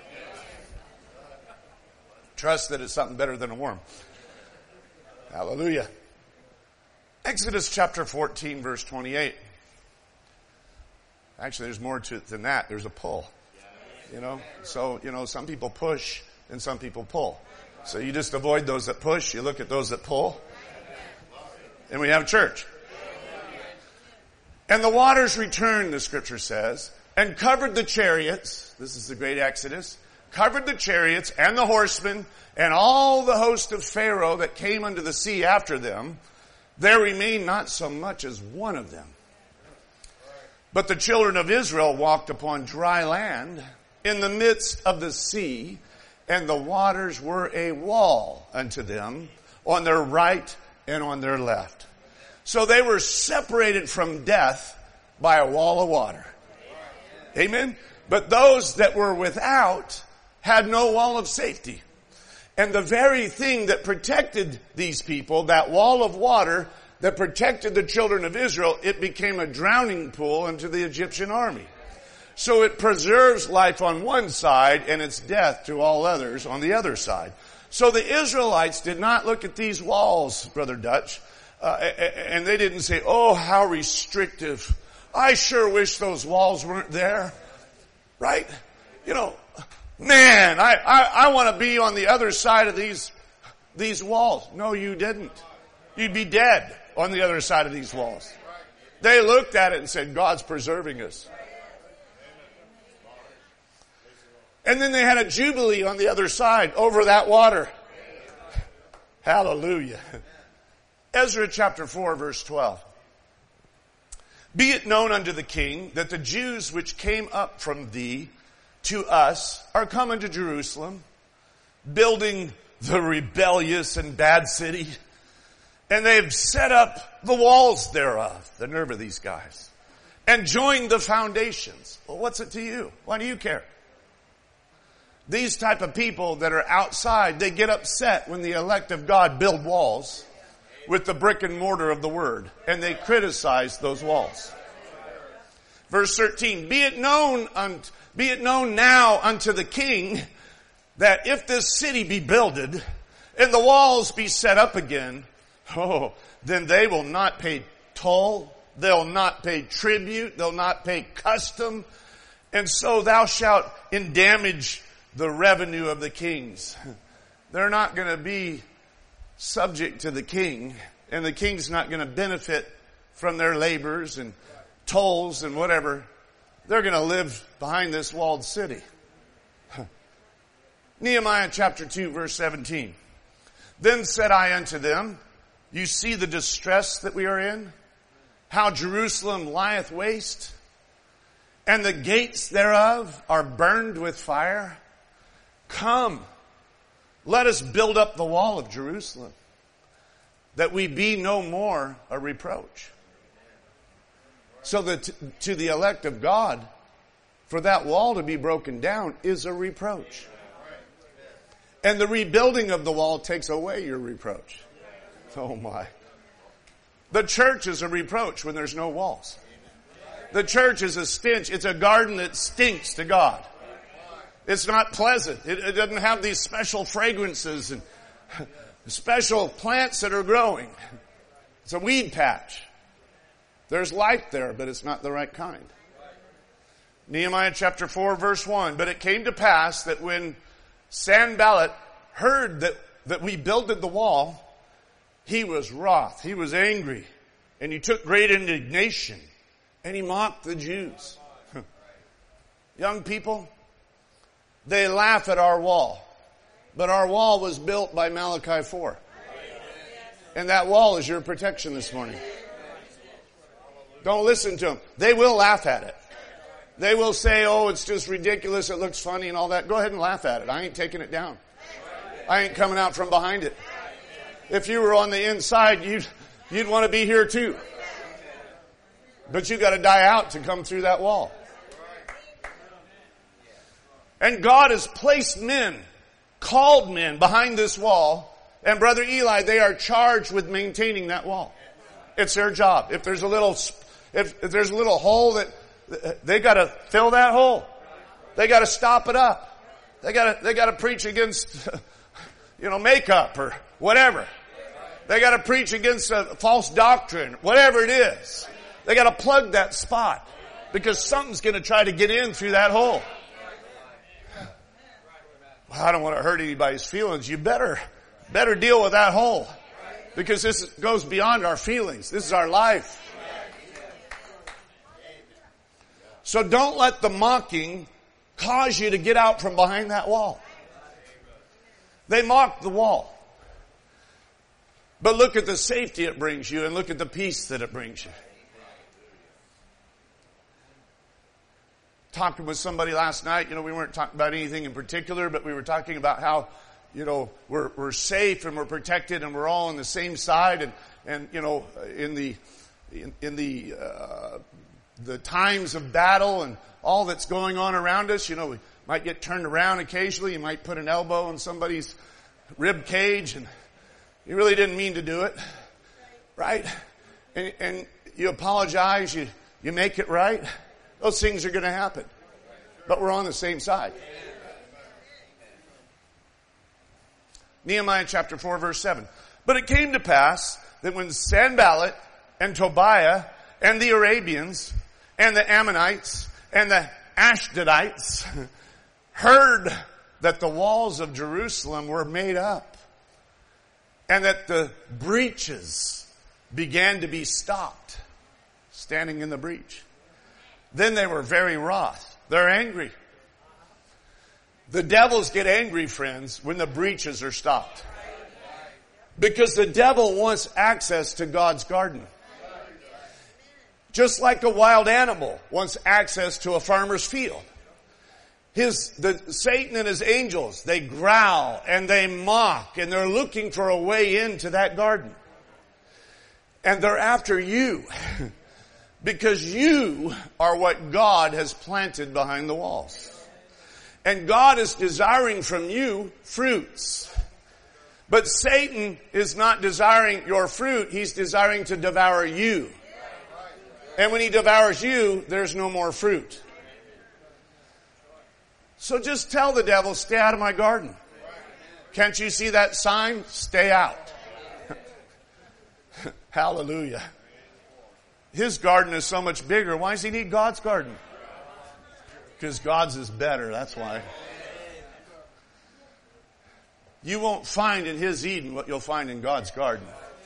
Trust that it's something better than a worm. Hallelujah. Exodus chapter fourteen, verse twenty-eight. Actually, there's more to it than that. There's a pull. You know, so, you know, some people push and some people pull. So you just avoid those that push. You look at those that pull. And we have church. And the waters returned, the scripture says, and covered the chariots. This is the great Exodus. Covered the chariots and the horsemen and all the host of Pharaoh that came unto the sea after them. There remained not so much as one of them. But the children of Israel walked upon dry land in the midst of the sea, and the waters were a wall unto them on their right and on their left. So they were separated from death by a wall of water. Amen? But those that were without had no wall of safety. And the very thing that protected these people, that wall of water that protected the children of Israel, it became a drowning pool into the Egyptian army. So it preserves life on one side and it's death to all others on the other side. So the Israelites did not look at these walls, Brother Dutch, uh, and they didn't say, oh, how restrictive. I sure wish those walls weren't there. Right? You know, man, I, I, I want to be on the other side of these, these walls. No, you didn't. You'd be dead on the other side of these walls. They looked at it and said, God's preserving us. And then they had a jubilee on the other side over that water. Hallelujah. Ezra chapter four verse twelve. Be it known unto the king that the Jews which came up from thee to us are come unto Jerusalem, building the rebellious and bad city, and they've set up the walls thereof. The nerve of these guys. And joined the foundations. Well, what's it to you? Why do you care? These type of people that are outside, they get upset when the elect of God build walls with the brick and mortar of the word. And they criticize those walls. Verse thirteen, be it known, un- be it known now unto the king that if this city be builded and the walls be set up again, oh, then they will not pay toll, they'll not pay tribute, they'll not pay custom, and so thou shalt endamage the revenue of the kings. They're not going to be subject to the king, and the king's not going to benefit from their labors and tolls and whatever. They're going to live behind this walled city. Nehemiah chapter two verse seventeen. Then said I unto them, you see the distress that we are in, how Jerusalem lieth waste, and the gates thereof are burned with fire. Come, let us build up the wall of Jerusalem, that we be no more a reproach. So that to the elect of God, for that wall to be broken down is a reproach. And the rebuilding of the wall takes away your reproach. Oh my. The church is a reproach when there's no walls. The church is a stench. It's a garden that stinks to God. It's not pleasant. It, it doesn't have these special fragrances and special plants that are growing. It's a weed patch. There's life there, but it's not the right kind. Nehemiah chapter four verse one. But it came to pass that when Sanballat heard that, that we builded the wall, he was wroth. He was angry. And he took great indignation. And he mocked the Jews. Young people, they laugh at our wall. But our wall was built by Malachi four. And that wall is your protection this morning. Don't listen to them. They will laugh at it. They will say, oh, it's just ridiculous, it looks funny and all that. Go ahead and laugh at it. I ain't taking it down. I ain't coming out from behind it. If you were on the inside, you'd, you'd want to be here too. But you got to die out to come through that wall. And God has placed men, called men behind this wall. And Brother Eli, they are charged with maintaining that wall. It's their job. If there's a little, if, if there's a little hole that, they got to fill that hole. They got to stop it up. They got to, they got to preach against, you know, makeup or whatever. They got to preach against a false doctrine, whatever it is. They got to plug that spot because something's going to try to get in through that hole. Well, I don't want to hurt anybody's feelings. You better, better deal with that hole because this goes beyond our feelings. This is our life. So don't let the mocking cause you to get out from behind that wall. They mocked the wall. But look at the safety it brings you and look at the peace that it brings you. Talking with somebody last night, you know, we weren't talking about anything in particular, but we were talking about how, you know, we're, we're safe and we're protected and we're all on the same side and, and, you know, in the, in, in the, uh, the times of battle and all that's going on around us. You know, we might get turned around occasionally. You might put an elbow in somebody's rib cage and you really didn't mean to do it. Right? And, and you apologize, you, you make it right. Those things are going to happen. But we're on the same side. Nehemiah chapter four verse seven. But it came to pass that when Sanballat and Tobiah and the Arabians and the Ammonites and the Ashdodites heard that the walls of Jerusalem were made up and that the breaches began to be stopped, standing in the breach, then they were very wroth. They're angry. The devils get angry, friends, when the breaches are stopped. Because the devil wants access to God's garden. Just like a wild animal wants access to a farmer's field. His, the, Satan and his angels, they growl and they mock and they're looking for a way into that garden. And they're after you. Because you are what God has planted behind the walls. And God is desiring from you fruits. But Satan is not desiring your fruit. He's desiring to devour you. And when he devours you, there's no more fruit. So just tell the devil, stay out of my garden. Can't you see that sign? Stay out. Hallelujah. His garden is so much bigger. Why does he need God's garden? Because God's is better, that's why. You won't find in his Eden what you'll find in God's garden.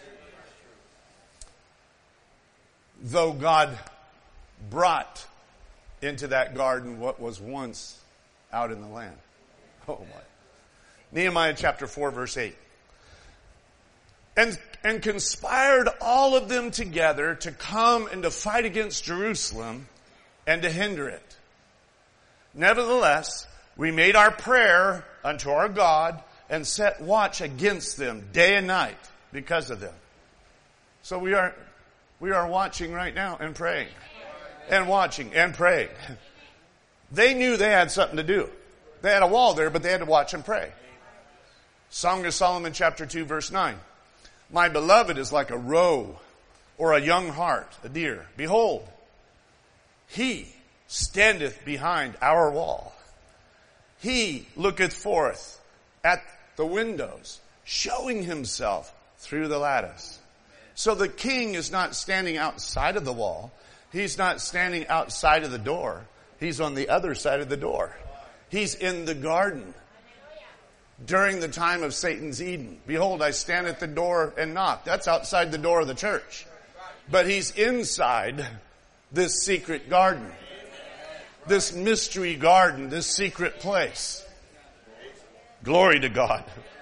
Though God brought into that garden what was once out in the land. Oh my. Nehemiah chapter four verse eight. And, and conspired all of them together to come and to fight against Jerusalem and to hinder it. Nevertheless, we made our prayer unto our God and set watch against them day and night because of them. So we are, we are watching right now and praying and watching and praying. They knew they had something to do. They had a wall there, but they had to watch and pray. Song of Solomon chapter two verse nine. My beloved is like a roe or a young hart, a deer. Behold, he standeth behind our wall. He looketh forth at the windows, showing himself through the lattice. So the king is not standing outside of the wall. He's not standing outside of the door. He's on the other side of the door. He's in the garden during the time of Satan's Eden. Behold, I stand at the door and knock. That's outside the door of the church. But he's inside this secret garden. This mystery garden, this secret place. Glory to God.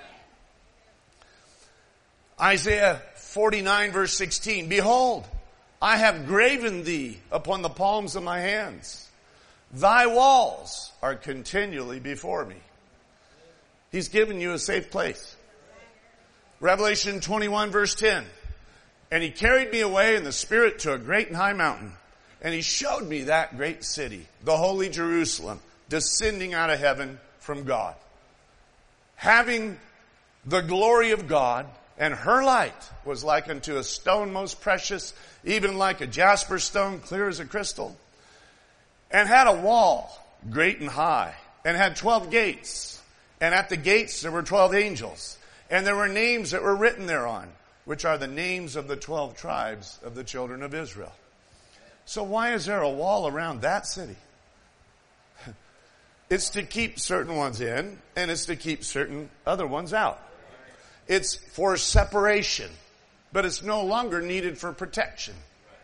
Isaiah forty-nine verse sixteen. Behold, I have graven thee upon the palms of my hands. Thy walls are continually before me. He's given you a safe place. Revelation twenty-one verse ten. And he carried me away in the spirit to a great and high mountain. And he showed me that great city, the holy Jerusalem, descending out of heaven from God. Having the glory of God, and her light was like unto a stone most precious, even like a jasper stone, clear as a crystal. And had a wall, great and high, and had twelve gates. And at the gates there were twelve angels. And there were names that were written thereon, which are the names of the twelve tribes of the children of Israel. So why is there a wall around that city? It's to keep certain ones in, and it's to keep certain other ones out. It's for separation, but it's no longer needed for protection.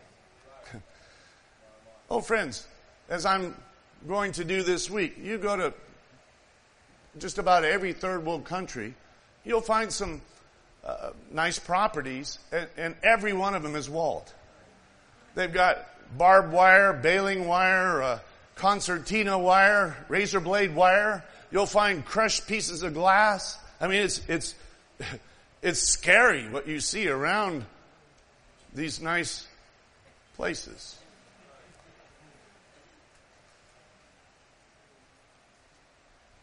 Oh, friends, as I'm going to do this week, you go to just about every third world country, you'll find some uh, nice properties, and, and every one of them is walled. They've got barbed wire, baling wire, uh, concertina wire, razor blade wire. You'll find crushed pieces of glass. I mean, it's it's it's scary what you see around these nice places.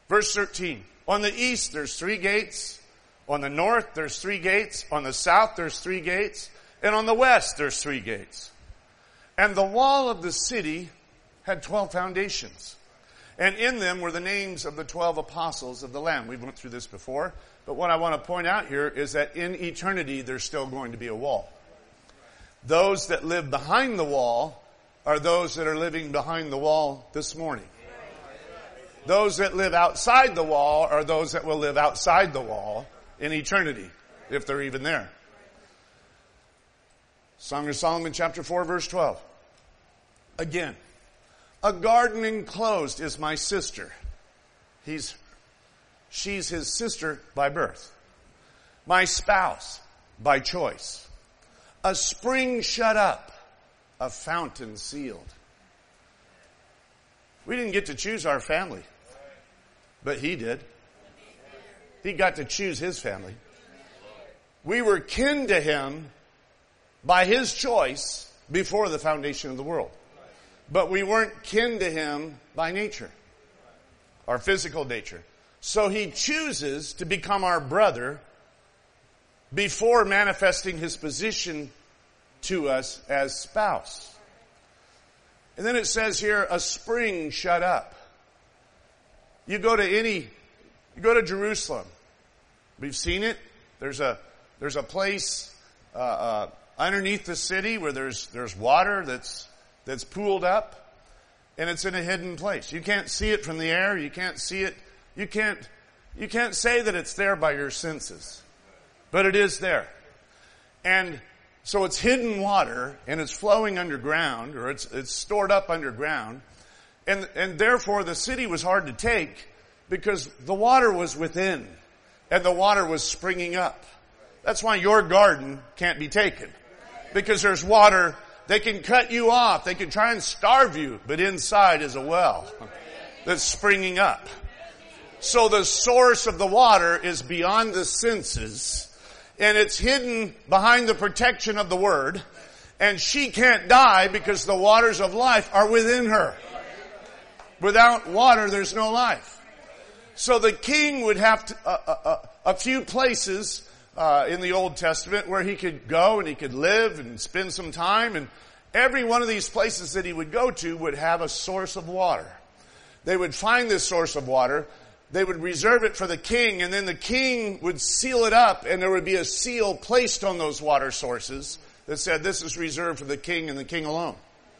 Verse thirteen. On the east, there's three gates. On the north, there's three gates. On the south, there's three gates. And on the west, there's three gates. And the wall of the city had twelve foundations. And in them were the names of the twelve apostles of the Lamb. We've went through this before. But what I want to point out here is that in eternity, there's still going to be a wall. Those that live behind the wall are those that are living behind the wall this morning. Those that live outside the wall are those that will live outside the wall in eternity, if they're even there. Song of Solomon chapter four verse twelve. Again, a garden enclosed is my sister. He's, she's his sister by birth. My spouse by choice. A spring shut up, a fountain sealed. We didn't get to choose our family, but he did. He got to choose his family. We were kin to him by his choice before the foundation of the world. But we weren't kin to him by nature, our physical nature. So he chooses to become our brother before manifesting his position to us as spouse. And then it says here, a spring shut up. You go to any, you go to Jerusalem. We've seen it. There's a, there's a place, uh, uh, underneath the city where there's, there's water that's, that's pooled up, and it's in a hidden place. You can't see it from the air. You can't see it. You can't, you can't say that it's there by your senses. But it is there. And so it's hidden water, and it's flowing underground, or it's, it's stored up underground. And, and therefore the city was hard to take because the water was within, and the water was springing up. That's why your garden can't be taken. Because there's water. They can cut you off. They can try and starve you. But inside is a well that's springing up. So the source of the water is beyond the senses. And it's hidden behind the protection of the Word. And she can't die because the waters of life are within her. Without water, there's no life. So the king would have to, uh, uh, uh, a few places Uh, in the Old Testament where he could go and he could live and spend some time, and every one of these places that he would go to would have a source of water. They would find this source of water, they would reserve it for the king, and then the king would seal it up, and there would be a seal placed on those water sources that said this is reserved for the king and the king alone.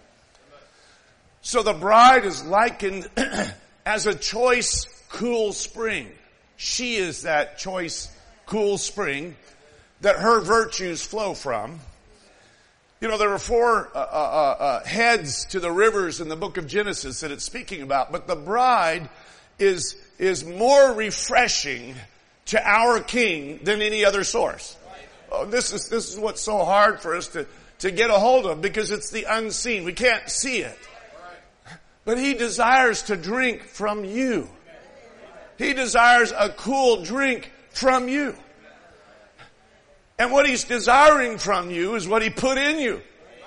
So the bride is likened as a choice, cool spring. She is that choice, cool spring that her virtues flow from. You know, there were four uh, uh, uh, heads to the rivers in the book of Genesis that it's speaking about, but the bride is is more refreshing to our king than any other source. Oh, this is this is what's so hard for us to to get a hold of, because it's the unseen. We can't see it. But he desires to drink from you. He desires a cool drink from you. And what he's desiring from you is what he put in you.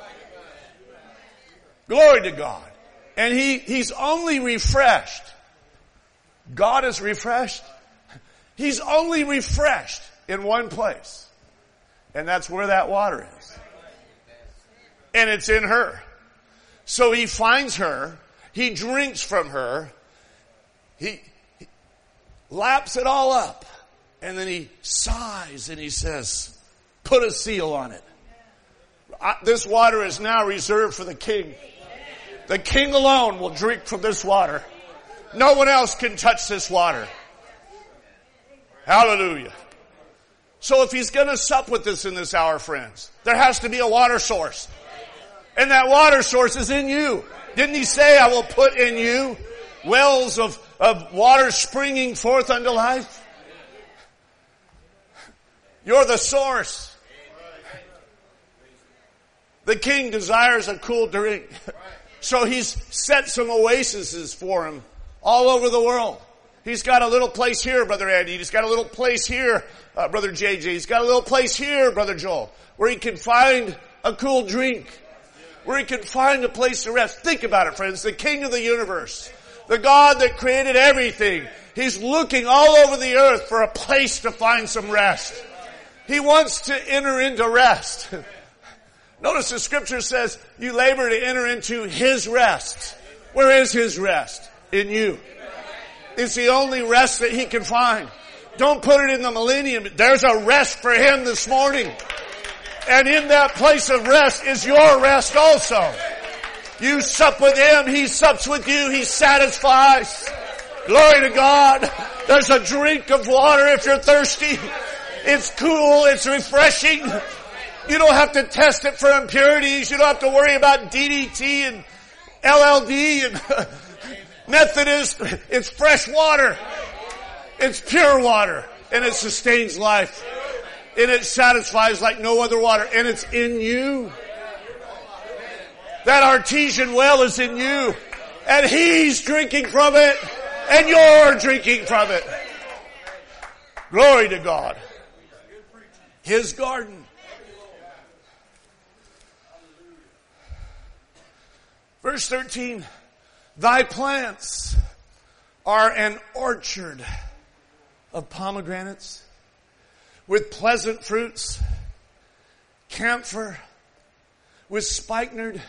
Glory to God. And he, he's only refreshed. God is refreshed. He's only refreshed in one place. And that's where that water is. And it's in her. So he finds her. He drinks from her. He, he laps it all up. And then he sighs and he says, put a seal on it. I, this water is now reserved for the king. The king alone will drink from this water. No one else can touch this water. Hallelujah. So if he's going to sup with us in this hour, friends, there has to be a water source. And that water source is in you. Didn't he say, I will put in you wells of, of water springing forth unto life? You're the source. The king desires a cool drink. So he's set some oases for him all over the world. He's got a little place here, Brother Andy. He's got a little place here, uh, Brother J J. He's got a little place here, Brother Joel, where he can find a cool drink, where he can find a place to rest. Think about it, friends. The King of the universe, the God that created everything, He's looking all over the earth for a place to find some rest. He wants to enter into rest. Notice the scripture says, you labor to enter into His rest. Where is His rest? In you. It's the only rest that He can find. Don't put it in the millennium. There's a rest for Him this morning. And in that place of rest is your rest also. You sup with Him. He sups with you. He satisfies. Glory to God. There's a drink of water if you're thirsty. It's cool. It's refreshing. You don't have to test it for impurities. You don't have to worry about D D T and L L D and Methodist. It's fresh water. It's pure water. And it sustains life. And it satisfies like no other water. And it's in you. That artesian well is in you. And He's drinking from it. And you're drinking from it. Glory to God. His garden. Verse thirteen. Thy plants are an orchard of pomegranates with pleasant fruits, camphor, with spikenard.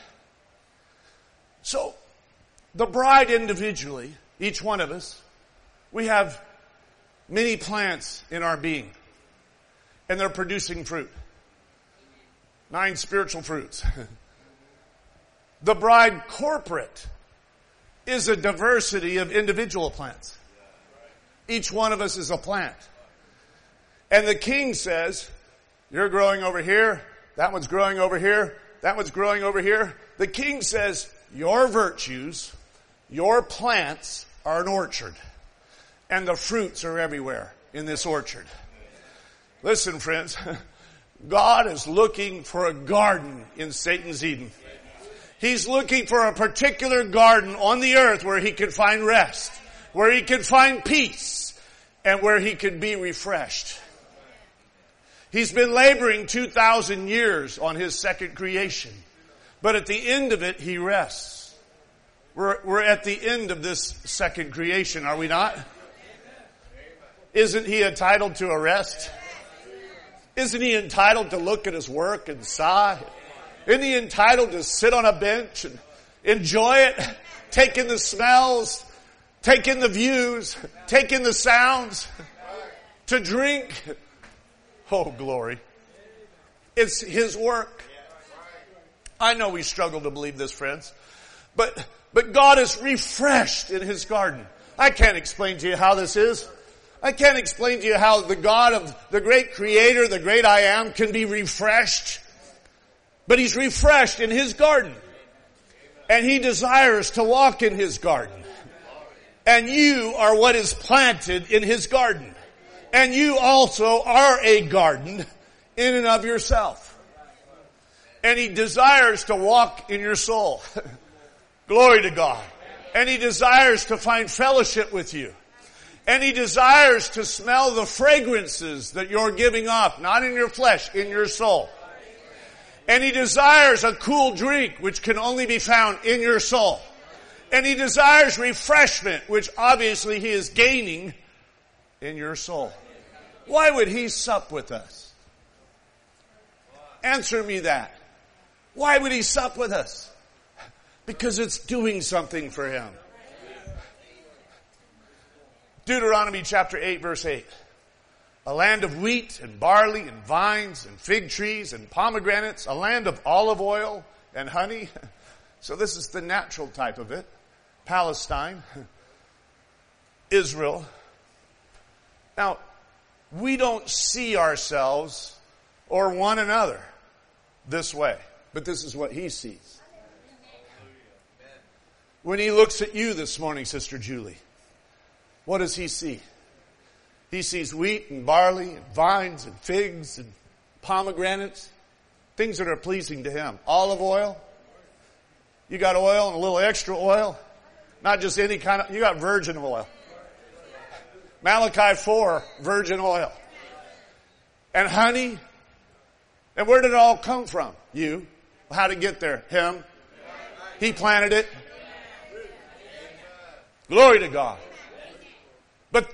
So, the bride individually, each one of us, we have many plants in our being. And they're producing fruit. Nine spiritual fruits. The bride corporate is a diversity of individual plants. Each one of us is a plant. And the King says, you're growing over here, that one's growing over here, that one's growing over here. The King says, your virtues, your plants are an orchard. And the fruits are everywhere in this orchard. Listen, friends, God is looking for a garden in Satan's Eden. He's looking for a particular garden on the earth where He can find rest, where He can find peace, and where He can be refreshed. He's been laboring two thousand years on His second creation. But at the end of it, He rests. We're, we're at the end of this second creation, are we not? Isn't He entitled to a rest? Isn't He entitled to look at His work and sigh? Isn't He entitled to sit on a bench and enjoy it? Take in the smells, take in the views, take in the sounds, to drink. Oh, glory. It's His work. I know we struggle to believe this, friends. But, but God is refreshed in His garden. I can't explain to you how this is. I can't explain to you how the God of the great Creator, the great I Am, can be refreshed. But He's refreshed in His garden. And He desires to walk in His garden. And you are what is planted in His garden. And you also are a garden in and of yourself. And He desires to walk in your soul. Glory to God. And He desires to find fellowship with you. And He desires to smell the fragrances that you're giving off, not in your flesh, in your soul. And He desires a cool drink, which can only be found in your soul. And He desires refreshment, which obviously He is gaining in your soul. Why would He sup with us? Answer me that. Why would He sup with us? Because it's doing something for Him. Deuteronomy chapter eight, verse eight. A land of wheat and barley and vines and fig trees and pomegranates, a land of olive oil and honey. So this is the natural type of it. Palestine, Israel. Now, we don't see ourselves or one another this way, but this is what He sees. When He looks at you this morning, Sister Julie, what does He see? He sees wheat and barley and vines and figs and pomegranates, things that are pleasing to Him. Olive oil. You got oil and a little extra oil. Not just any kind of, you got virgin oil. Malachi four, virgin oil. And honey. And where did it all come from? You. How did it get there? Him. He planted it. Glory to God. But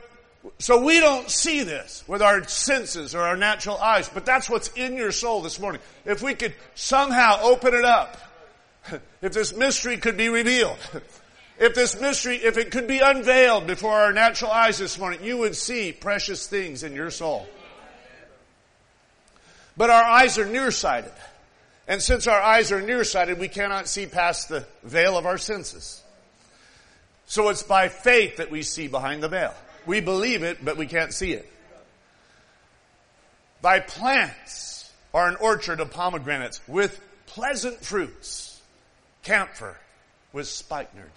So we don't see this with our senses or our natural eyes, but that's what's in your soul this morning. If we could somehow open it up, if this mystery could be revealed, if this mystery, if it could be unveiled before our natural eyes this morning, you would see precious things in your soul. But our eyes are nearsighted. And since our eyes are nearsighted, we cannot see past the veil of our senses. So it's by faith that we see behind the veil. We believe it, but we can't see it. Thy plants are an orchard of pomegranates with pleasant fruits, camphor with spikenard.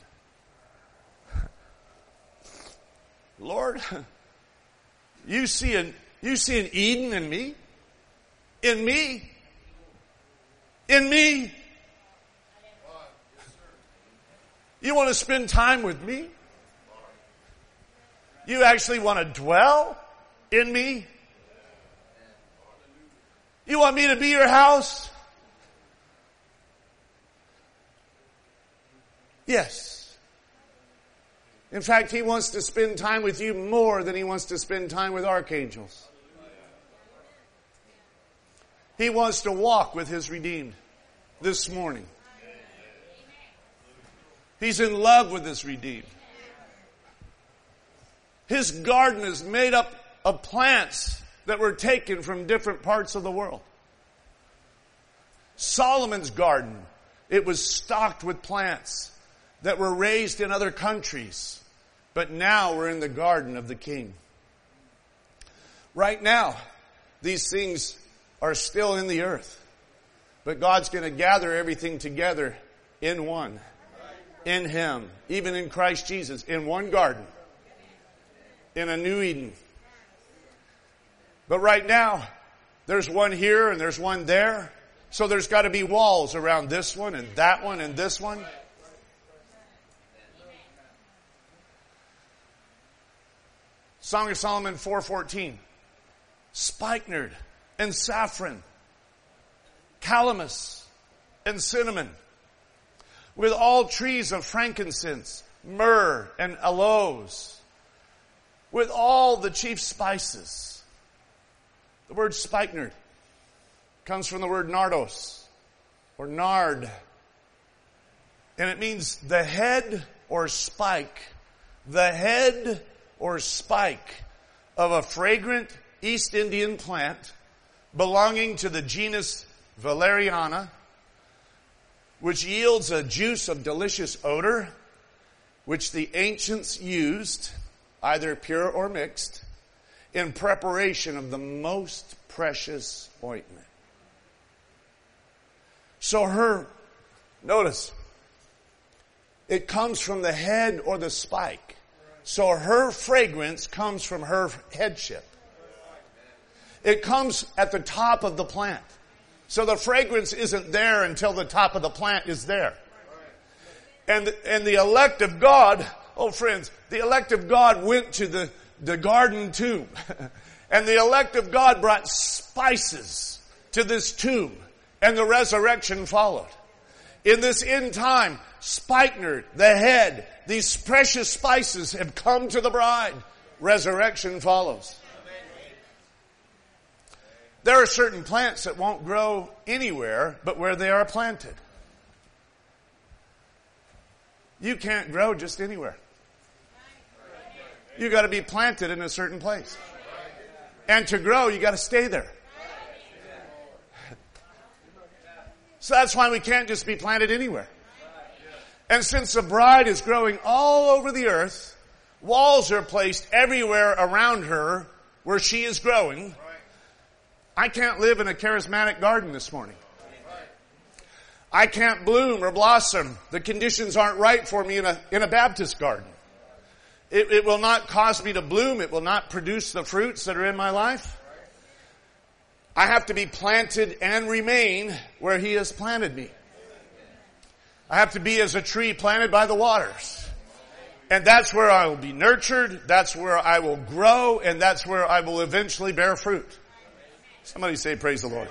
Lord, you see an, you see an Eden in me? In me? In me? You want to spend time with me? You actually want to dwell in me? You want me to be your house? Yes. In fact, He wants to spend time with you more than He wants to spend time with archangels. He wants to walk with His redeemed this morning. He's in love with His redeemed. His garden is made up of plants that were taken from different parts of the world. Solomon's garden, it was stocked with plants that were raised in other countries, but now we're in the garden of the King. Right now, these things are still in the earth, but God's going to gather everything together in one, in Him, even in Christ Jesus, in one garden, in a new Eden. But right now, there's one here and there's one there. So there's got to be walls around this one and that one and this one. Song of Solomon four fourteen. Spikenard and saffron, calamus and cinnamon, with all trees of frankincense, myrrh and aloes, with all the chief spices. The word spikenard comes from the word nardos, or nard. And it means the head or spike, the head or spike of a fragrant East Indian plant belonging to the genus Valeriana, which yields a juice of delicious odor, which the ancients used, either pure or mixed, in preparation of the most precious ointment. So her, notice, it comes from the head or the spike. So her fragrance comes from her headship. It comes at the top of the plant. So the fragrance isn't there until the top of the plant is there. And, and the elect of God, oh friends, the elect of God went to the, the garden tomb. And the elect of God brought spices to this tomb. And the resurrection followed. In this end time, spikenard, the head, these precious spices have come to the bride. Resurrection follows. There are certain plants that won't grow anywhere but where they are planted. You can't grow just anywhere. You got to be planted in a certain place. And to grow, you got to stay there. So that's why we can't just be planted anywhere. And since the bride is growing all over the earth, walls are placed everywhere around her where she is growing. I can't live in a charismatic garden this morning. I can't bloom or blossom. The conditions aren't right for me in a, in a Baptist garden. It, it will not cause me to bloom. It will not produce the fruits that are in my life. I have to be planted and remain where He has planted me. I have to be as a tree planted by the waters. And that's where I will be nurtured. That's where I will grow. And that's where I will eventually bear fruit. Somebody say, praise the Lord.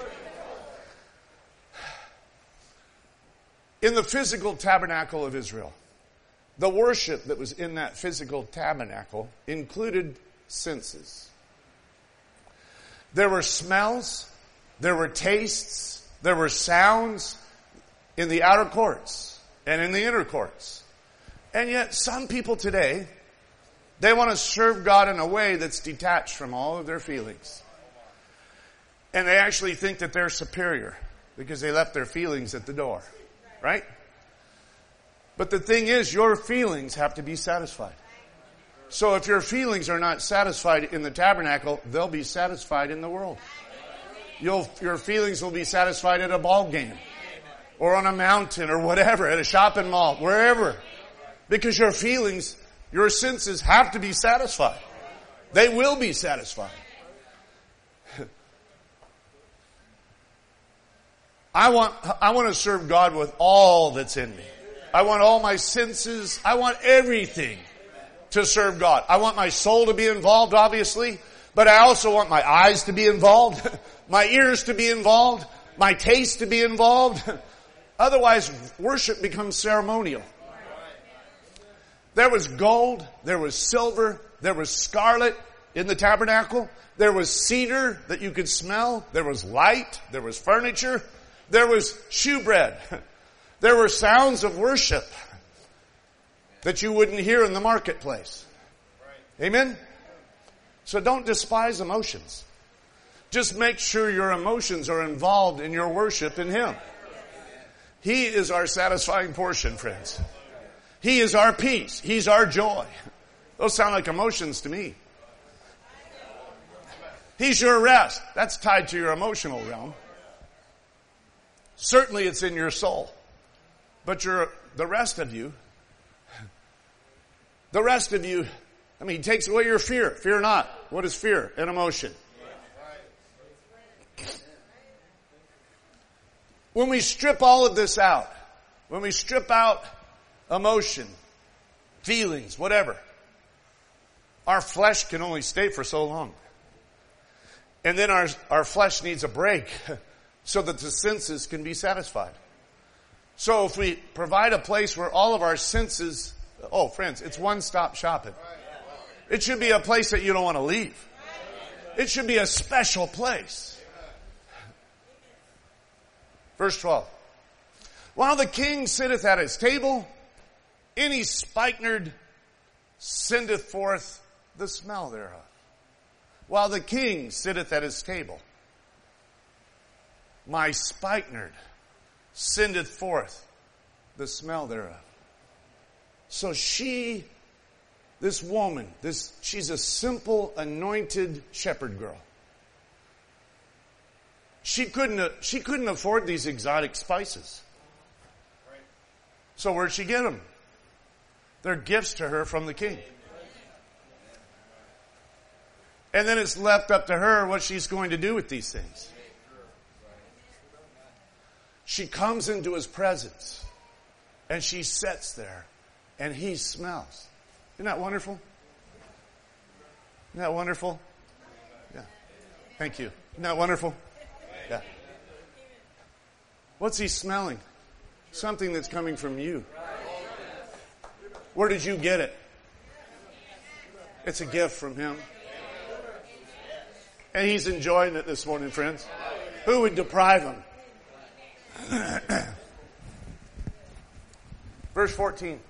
In the physical tabernacle of Israel, the worship that was in that physical tabernacle included senses. There were smells, there were tastes, there were sounds in the outer courts and in the inner courts. And yet some people today, they want to serve God in a way that's detached from all of their feelings. And they actually think that they're superior because they left their feelings at the door. Right? But the thing is, your feelings have to be satisfied. So if your feelings are not satisfied in the tabernacle, they'll be satisfied in the world. You'll, your feelings will be satisfied at a ball game or on a mountain or whatever, at a shopping mall, wherever. Because your feelings, your senses have to be satisfied. They will be satisfied. I want, I want to serve God with all that's in me. I want all my senses. I want everything to serve God. I want my soul to be involved, obviously, but I also want my eyes to be involved, my ears to be involved, my taste to be involved. Otherwise, worship becomes ceremonial. There was gold, there was silver, there was scarlet in the tabernacle, there was cedar that you could smell, there was light, there was furniture, there was shewbread, there were sounds of worship that you wouldn't hear in the marketplace. Amen? So don't despise emotions. Just make sure your emotions are involved in your worship in Him. He is our satisfying portion, friends. He is our peace. He's our joy. Those sound like emotions to me. He's your rest. That's tied to your emotional realm. Certainly it's in your soul. But your, the rest of you, the rest of you, I mean, He takes away your fear. Fear not. What is fear? An emotion. When we strip all of this out, when we strip out emotion, feelings, whatever, our flesh can only stay for so long. And then our, our flesh needs a break so that the senses can be satisfied. So if we provide a place where all of our senses, oh friends, it's one-stop shopping. It should be a place that you don't want to leave. It should be a special place. Verse twelve. While the king sitteth at his table, any spikenard sendeth forth the smell thereof. While the king sitteth at his table, my spikenard sendeth forth the smell thereof. So she, this woman, this, she's a simple, anointed shepherd girl. She couldn't, she couldn't afford these exotic spices. So where'd she get them? They're gifts to her from the king. And then it's left up to her what she's going to do with these things. She comes into his presence and she sits there and he smells. Isn't that wonderful? Isn't that wonderful? Yeah. Thank you. Isn't that wonderful? Yeah. What's he smelling? Something that's coming from you. Where did you get it? It's a gift from him. And he's enjoying it this morning, friends. Who would deprive him? Verse fourteen.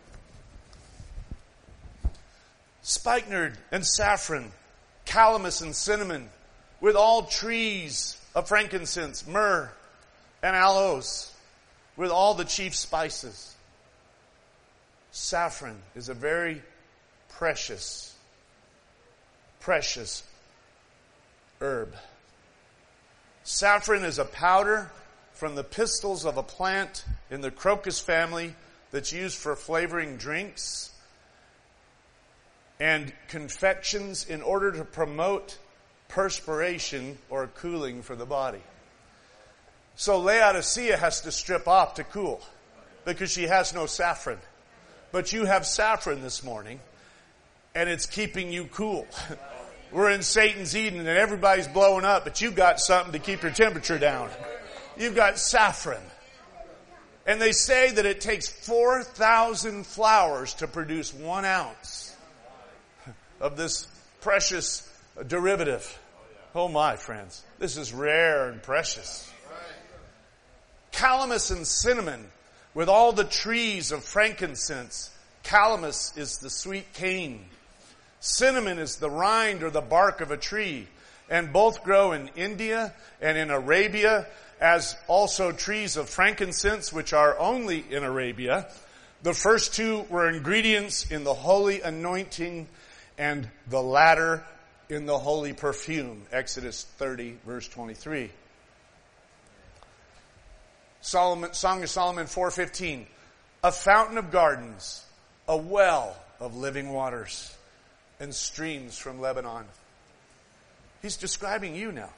Spikenard and saffron, calamus and cinnamon, with all trees of frankincense, myrrh and aloes, with all the chief spices. Saffron is a very precious, precious herb. Saffron is a powder from the pistils of a plant in the crocus family that's used for flavoring drinks and confections in order to promote perspiration or cooling for the body. So Laodicea has to strip off to cool because she has no saffron. But you have saffron this morning and it's keeping you cool. We're in Satan's Eden and everybody's blowing up, but you've got something to keep your temperature down. You've got saffron. And they say that it takes four thousand flowers to produce one ounce of this precious derivative. Oh my friends, this is rare and precious. Calamus and cinnamon with all the trees of frankincense. Calamus is the sweet cane. Cinnamon is the rind or the bark of a tree. And both grow in India and in Arabia, as also trees of frankincense, which are only in Arabia. The first two were ingredients in the holy anointing, and the latter in the holy perfume. Exodus thirty, verse twenty-three. Solomon, Song of Solomon four fifteen. A fountain of gardens, a well of living waters, and streams from Lebanon. He's describing you now.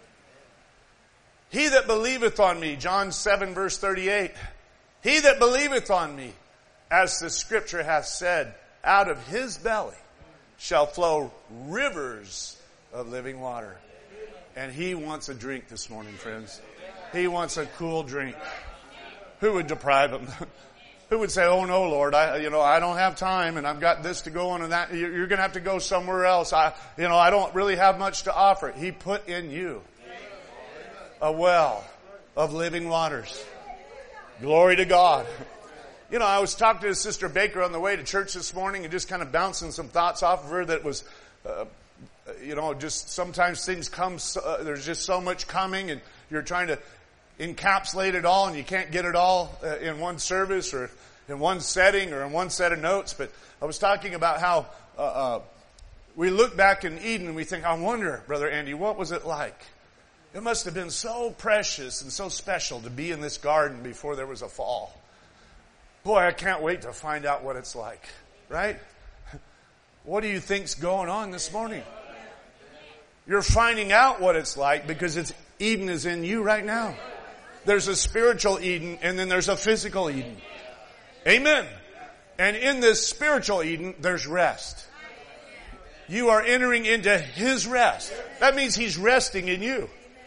He that believeth on me, John seven verse thirty-eight. He that believeth on me, as the scripture hath said, out of his belly shall flow rivers of living water. And he wants a drink this morning, friends. He wants a cool drink. Who would deprive him? Who would say, oh no, Lord, I, you know, I don't have time and I've got this to go on and that. You're going to have to go somewhere else. I, you know, I don't really have much to offer. He put in you a well of living waters. Glory to God. You know, I was talking to Sister Baker on the way to church this morning and just kind of bouncing some thoughts off of her that was, uh, you know, just sometimes things come, uh, there's just so much coming and you're trying to encapsulate it all and you can't get it all uh, in one service or in one setting or in one set of notes. But I was talking about how uh, uh, we look back in Eden and we think, I wonder, Brother Andy, what was it like? It must have been so precious and so special to be in this garden before there was a fall. Boy, I can't wait to find out what it's like, right? What do you think's going on this morning? You're finding out what it's like because it's Eden is in you right now. There's a spiritual Eden and then there's a physical Eden. Amen. And in this spiritual Eden, there's rest. You are entering into His rest. That means He's resting in you.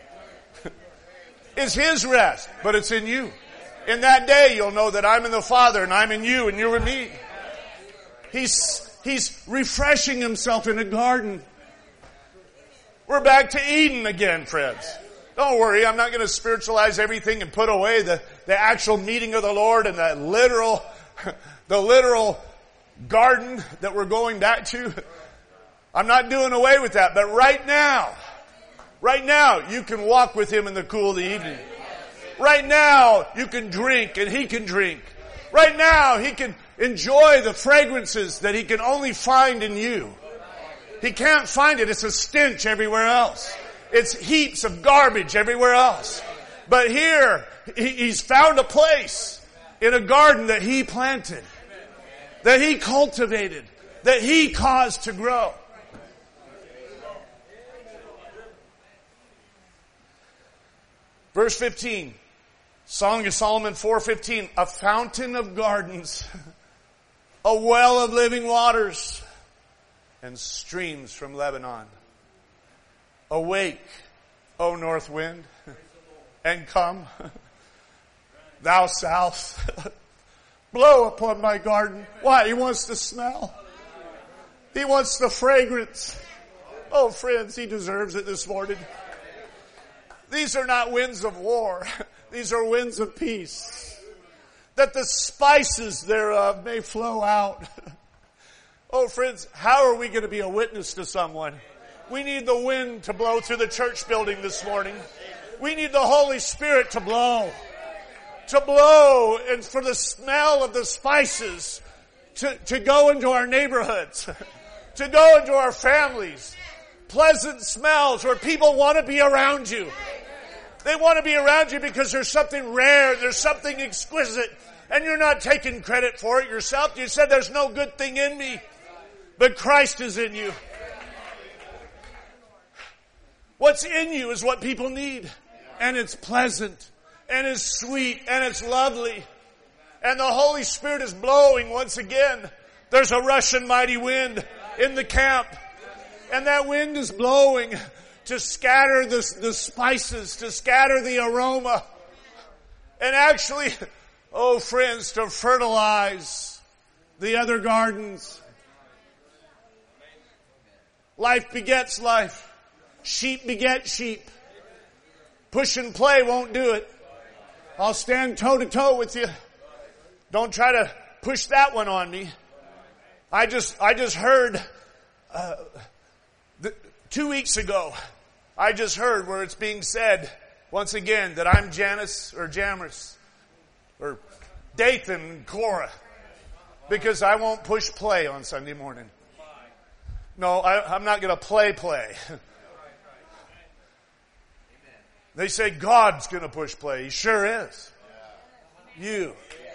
It's His rest, but it's in you. In that day, you'll know that I'm in the Father and I'm in you and you're in me. He's, He's refreshing Himself in a garden. We're back to Eden again, friends. Don't worry, I'm not going to spiritualize everything and put away the, the actual meeting of the Lord and the literal, the literal garden that we're going back to. I'm not doing away with that, but right now, right now, you can walk with Him in the cool of the evening. Right now, you can drink and He can drink. Right now, He can enjoy the fragrances that He can only find in you. He can't find it. It's a stench everywhere else. It's heaps of garbage everywhere else. But here, He's found a place in a garden that He planted, that He cultivated, that He caused to grow. Verse fifteen, Song of Solomon four fifteen, a fountain of gardens, a well of living waters, and streams from Lebanon. Awake, O north wind, and come, thou south. Blow upon my garden. Why? He wants the smell. He wants the fragrance. Oh, friends, He deserves it this morning. These are not winds of war. These are winds of peace. That the spices thereof may flow out. Oh, friends, how are we going to be a witness to someone? We need the wind to blow through the church building this morning. We need the Holy Spirit to blow. To blow and for the smell of the spices to, to go into our neighborhoods. To go into our families. Pleasant smells where people want to be around you. They want to be around you because there's something rare, there's something exquisite, and you're not taking credit for it yourself. You said there's no good thing in me, but Christ is in you. What's in you is what people need. And it's pleasant. And it's sweet. And it's lovely. And the Holy Spirit is blowing once again. There's a Russian mighty wind in the camp. And that wind is blowing to scatter the, the spices, to scatter the aroma. And actually, oh friends, to fertilize the other gardens. Life begets life. Sheep beget sheep. Push and play won't do it. I'll stand toe to toe with you. Don't try to push that one on me. I just, I just heard, uh, the, two weeks ago, I just heard where it's being said once again that I'm Janice or Jamris or Dathan and Cora because I won't push play on Sunday morning. No, I, I'm not going to play play. They say God's going to push play. He sure is. You.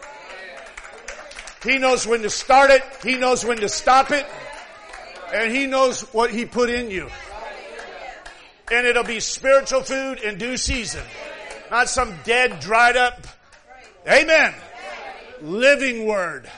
He knows when to start it. He knows when to stop it. And He knows what He put in you. And it'll be spiritual food in due season. Not some dead, dried up. Amen. Living Word.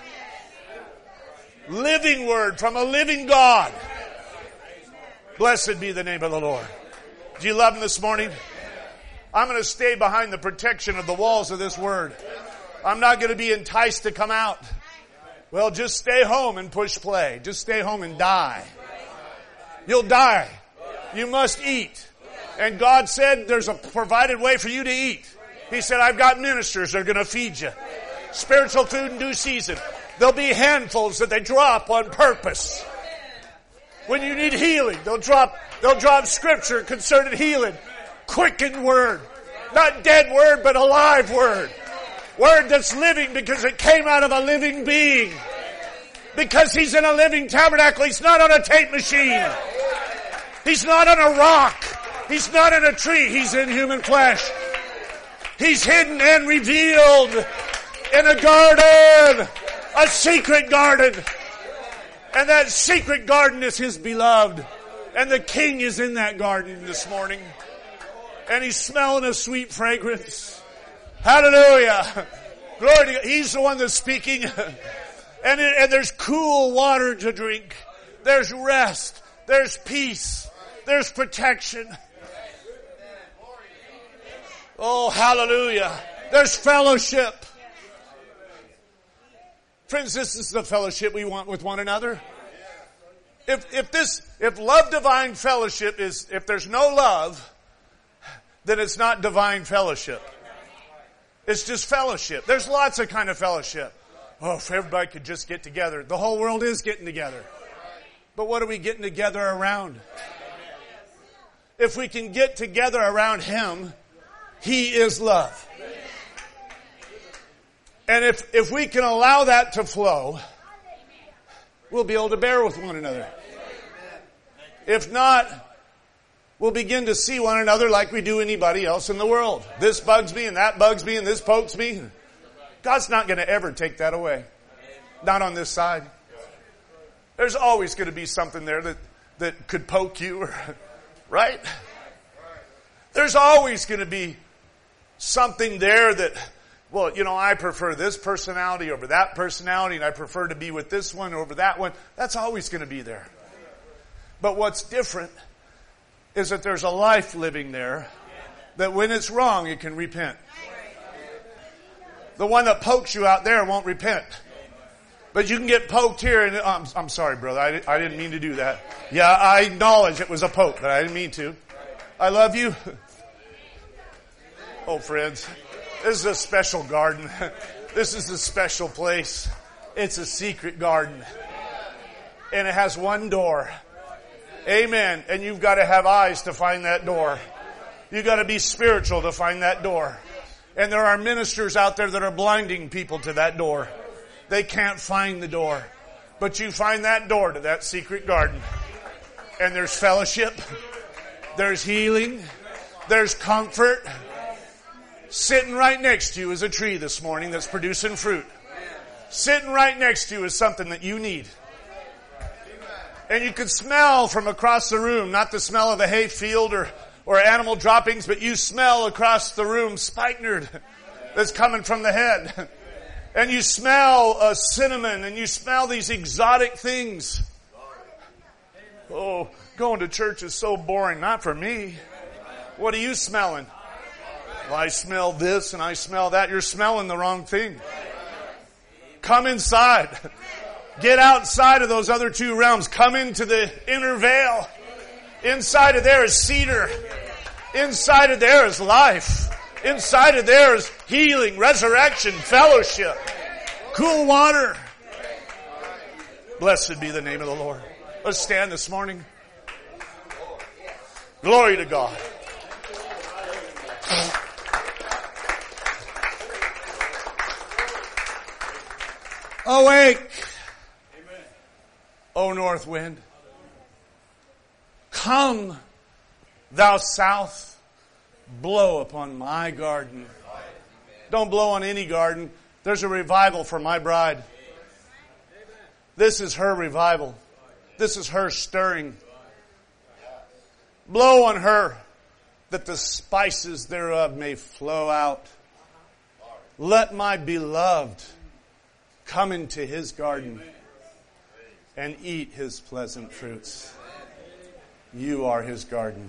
Living Word from a living God. Blessed be the name of the Lord. Do you love Him this morning? I'm going to stay behind the protection of the walls of this Word. I'm not going to be enticed to come out. Well, just stay home and push play. Just stay home and die. You'll die. You must eat. And God said there's a provided way for you to eat. He said, I've got ministers that are going to feed you. Spiritual food in due season. There'll be handfuls that they drop on purpose. When you need healing, they'll drop, they'll drop scripture concerning healing. Quickened word. Not dead word, but alive word. Word that's living because it came out of a living being. Because He's in a living tabernacle. He's not on a tape machine. He's not on a rock. He's not in a tree. He's in human flesh. He's hidden and revealed in a garden. A secret garden. And that secret garden is His beloved. And the King is in that garden this morning. And He's smelling a sweet fragrance. Hallelujah. Glory to God. He's the one that's speaking. And, it, and there's cool water to drink. There's rest. There's peace. There's protection. Oh, hallelujah. There's fellowship. Friends, this is the fellowship we want with one another. If, if this, if love divine fellowship is, if there's no love, then it's not divine fellowship. It's just fellowship. There's lots of kind of fellowship. Oh, if everybody could just get together. The whole world is getting together. But what are we getting together around? If we can get together around Him, He is love. And if, if we can allow that to flow, we'll be able to bear with one another. If not, we'll begin to see one another like we do anybody else in the world. This bugs me and that bugs me and this pokes me. God's not going to ever take that away. Not on this side. There's always going to be something there that, that could poke you, right? There's always going to be something there that, well, you know, I prefer this personality over that personality, and I prefer to be with this one over that one. That's always going to be there. But what's different is that there's a life living there that when it's wrong, it can repent. The one that pokes you out there won't repent. But you can get poked here and, I'm, I'm sorry, brother, I, I didn't mean to do that. Yeah, I acknowledge it was a poke, but I didn't mean to. I love you. Oh, friends, this is a special garden. This is a special place. It's a secret garden. And it has one door. Amen. And you've got to have eyes to find that door. You've got to be spiritual to find that door. And there are ministers out there that are blinding people to that door. They can't find the door. But you find that door to that secret garden. And there's fellowship. There's healing. There's comfort. Sitting right next to you is a tree this morning that's producing fruit. Sitting right next to you is something that you need. And you can smell from across the room, not the smell of a hay field or, or animal droppings, but you smell across the room spikenard that's coming from the head. And you smell uh, cinnamon, and you smell these exotic things. Oh, going to church is so boring. Not for me. What are you smelling? Well, I smell this and I smell that. You're smelling the wrong thing. Come inside. Get outside of those other two realms. Come into the inner veil. Inside of there is cedar. Inside of there is life. Inside of there is healing, resurrection, fellowship, cool water. Blessed be the name of the Lord. Let's stand this morning. Glory to God. Awake, O north wind. Come, thou south, blow upon my garden. Don't blow on any garden. There's a revival for my bride. This is her revival. This is her stirring. Blow on her that the spices thereof may flow out. Let my beloved come into his garden and eat his pleasant fruits. You are his garden.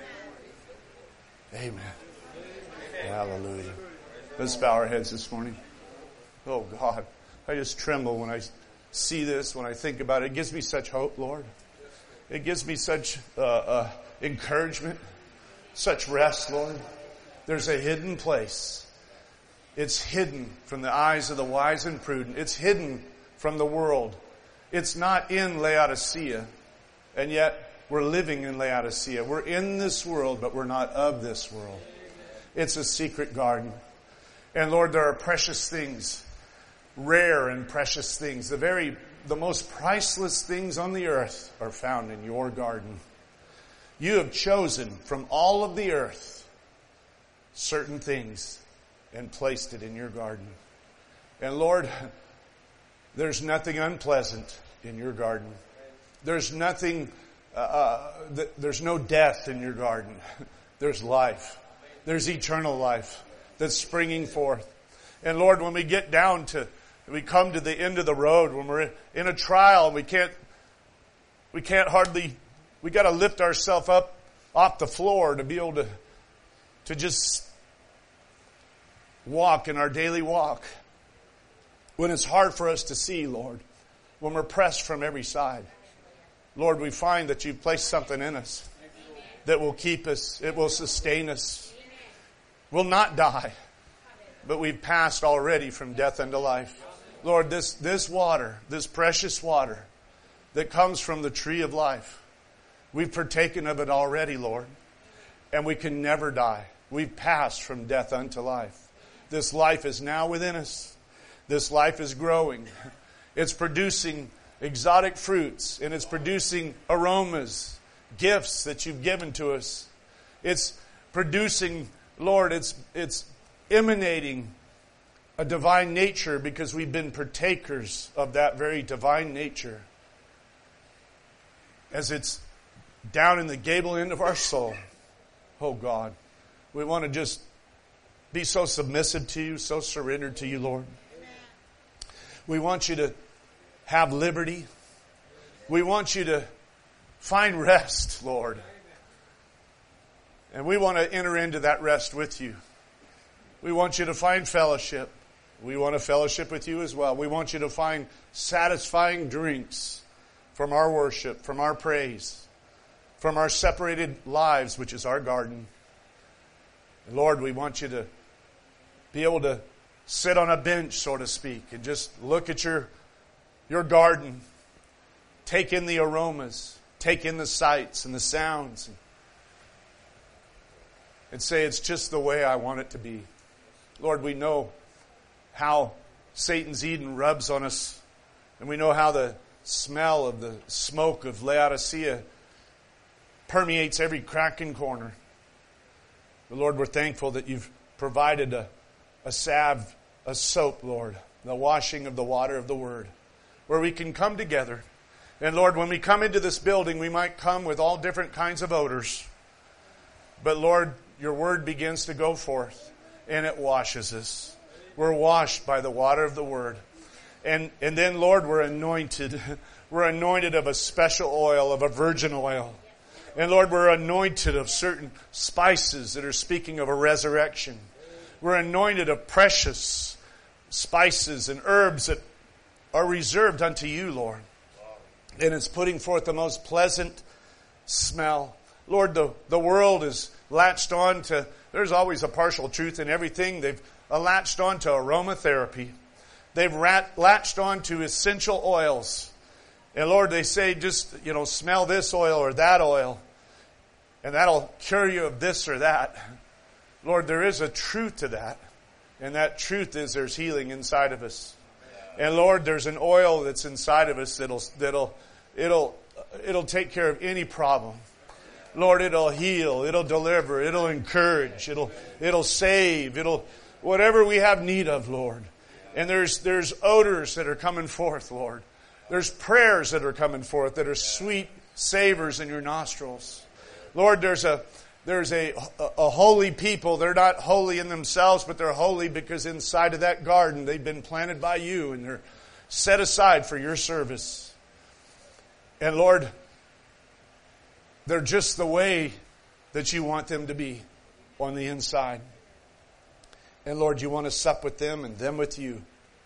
Amen. Hallelujah. Let's bow our heads this morning. Oh God, I just tremble when I see this, when I think about it. It gives me such hope, Lord. It gives me such uh, uh, encouragement, such rest, Lord. There's a hidden place. It's hidden from the eyes of the wise and prudent. It's hidden from the world. It's not in Laodicea, and yet we're living in Laodicea. We're in this world, but we're not of this world. It's a secret garden. And Lord, there are precious things, rare and precious things. The very, the most priceless things on the earth are found in your garden. You have chosen from all of the earth certain things and placed it in your garden. And Lord, there's nothing unpleasant in your garden. There's nothing, uh, uh, th- there's no death in your garden. There's life. There's eternal life that's springing forth. And Lord, when we get down to, we come to the end of the road, when we're in a trial, we can't, we can't hardly, we got to lift ourselves up off the floor to be able to, to just walk in our daily walk. When it's hard for us to see, Lord, when we're pressed from every side, Lord, we find that you've placed something in us that will keep us, it will sustain us. We'll not die, but we've passed already from death unto life. Lord, this, this water, this precious water that comes from the tree of life, we've partaken of it already, Lord, and we can never die. We've passed from death unto life. This life is now within us. This life is growing. It's producing exotic fruits, and it's producing aromas, gifts that you've given to us. It's producing, Lord, it's it's emanating a divine nature because we've been partakers of that very divine nature. As it's down in the gable end of our soul, oh God, we want to just be so submissive to you, so surrendered to you, Lord. We want you to have liberty. We want you to find rest, Lord. And we want to enter into that rest with you. We want you to find fellowship. We want to fellowship with you as well. We want you to find satisfying drinks from our worship, from our praise, from our separated lives, which is our garden. And Lord, we want you to be able to sit on a bench, so to speak, and just look at your, your garden. Take in the aromas. Take in the sights and the sounds. And, and say, it's just the way I want it to be. Lord, we know how Satan's Eden rubs on us. And we know how the smell of the smoke of Laodicea permeates every crack and corner. But Lord, we're thankful that you've provided a, a salve, a soap, Lord, the washing of the water of the Word, where we can come together. And Lord, when we come into this building, we might come with all different kinds of odors. But Lord, your Word begins to go forth, and it washes us. We're washed by the water of the Word. And, and then, Lord, we're anointed. We're anointed of a special oil, of a virgin oil. And Lord, we're anointed of certain spices that are speaking of a resurrection. We're anointed of precious spices and herbs that are reserved unto you, Lord. And it's putting forth the most pleasant smell. Lord, the, the world is latched on to, there's always a partial truth in everything. They've latched on to aromatherapy. They've rat, latched on to essential oils. And Lord, they say just, you know, smell this oil or that oil, and that'll cure you of this or that. Lord, there is a truth to that. And that truth is there's healing inside of us. And Lord, there's an oil that's inside of us that'll, that'll, it'll, it'll take care of any problem. Lord, it'll heal, it'll deliver, it'll encourage, it'll, it'll save, it'll, whatever we have need of, Lord. And there's, there's odors that are coming forth, Lord. There's prayers that are coming forth that are sweet savors in your nostrils. Lord, there's a, there's a, a, a holy people. They're not holy in themselves, but they're holy because inside of that garden they've been planted by you and they're set aside for your service. And Lord, they're just the way that you want them to be on the inside. And Lord, you want to sup with them and them with you.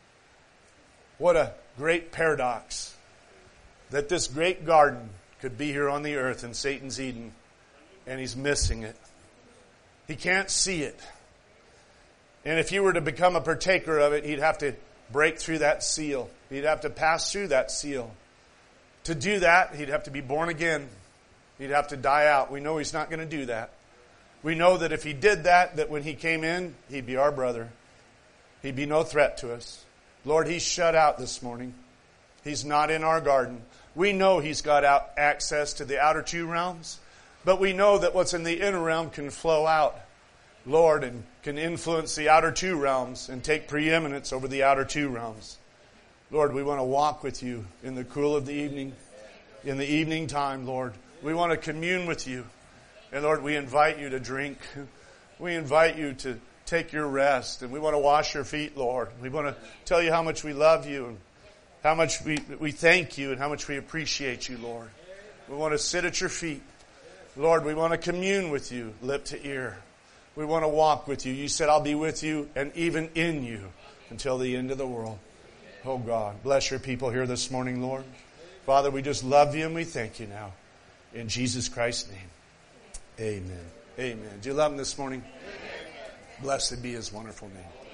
What a great paradox that this great garden could be here on the earth in Satan's Eden, and he's missing it. He can't see it. And if you were to become a partaker of it, he'd have to break through that seal. He'd have to pass through that seal. To do that, he'd have to be born again. He'd have to die out. We know he's not going to do that. We know that if he did that, that when he came in, he'd be our brother. He'd be no threat to us. Lord, he's shut out this morning. He's not in our garden. We know he's got out access to the outer two realms, but we know that what's in the inner realm can flow out, Lord, and can influence the outer two realms and take preeminence over the outer two realms. Lord, we want to walk with you in the cool of the evening, in the evening time, Lord. We want to commune with you. And Lord, we invite you to drink. We invite you to take your rest. And we want to wash your feet, Lord. We want to tell you how much we love you and how much we, we thank you and how much we appreciate you, Lord. We want to sit at your feet. Lord, we want to commune with you, lip to ear. We want to walk with you. You said, I'll be with you and even in you until the end of the world. Oh God, bless your people here this morning, Lord. Father, we just love you and we thank you now. In Jesus Christ's name. Amen. Amen. Do you love him this morning? Blessed be his wonderful name.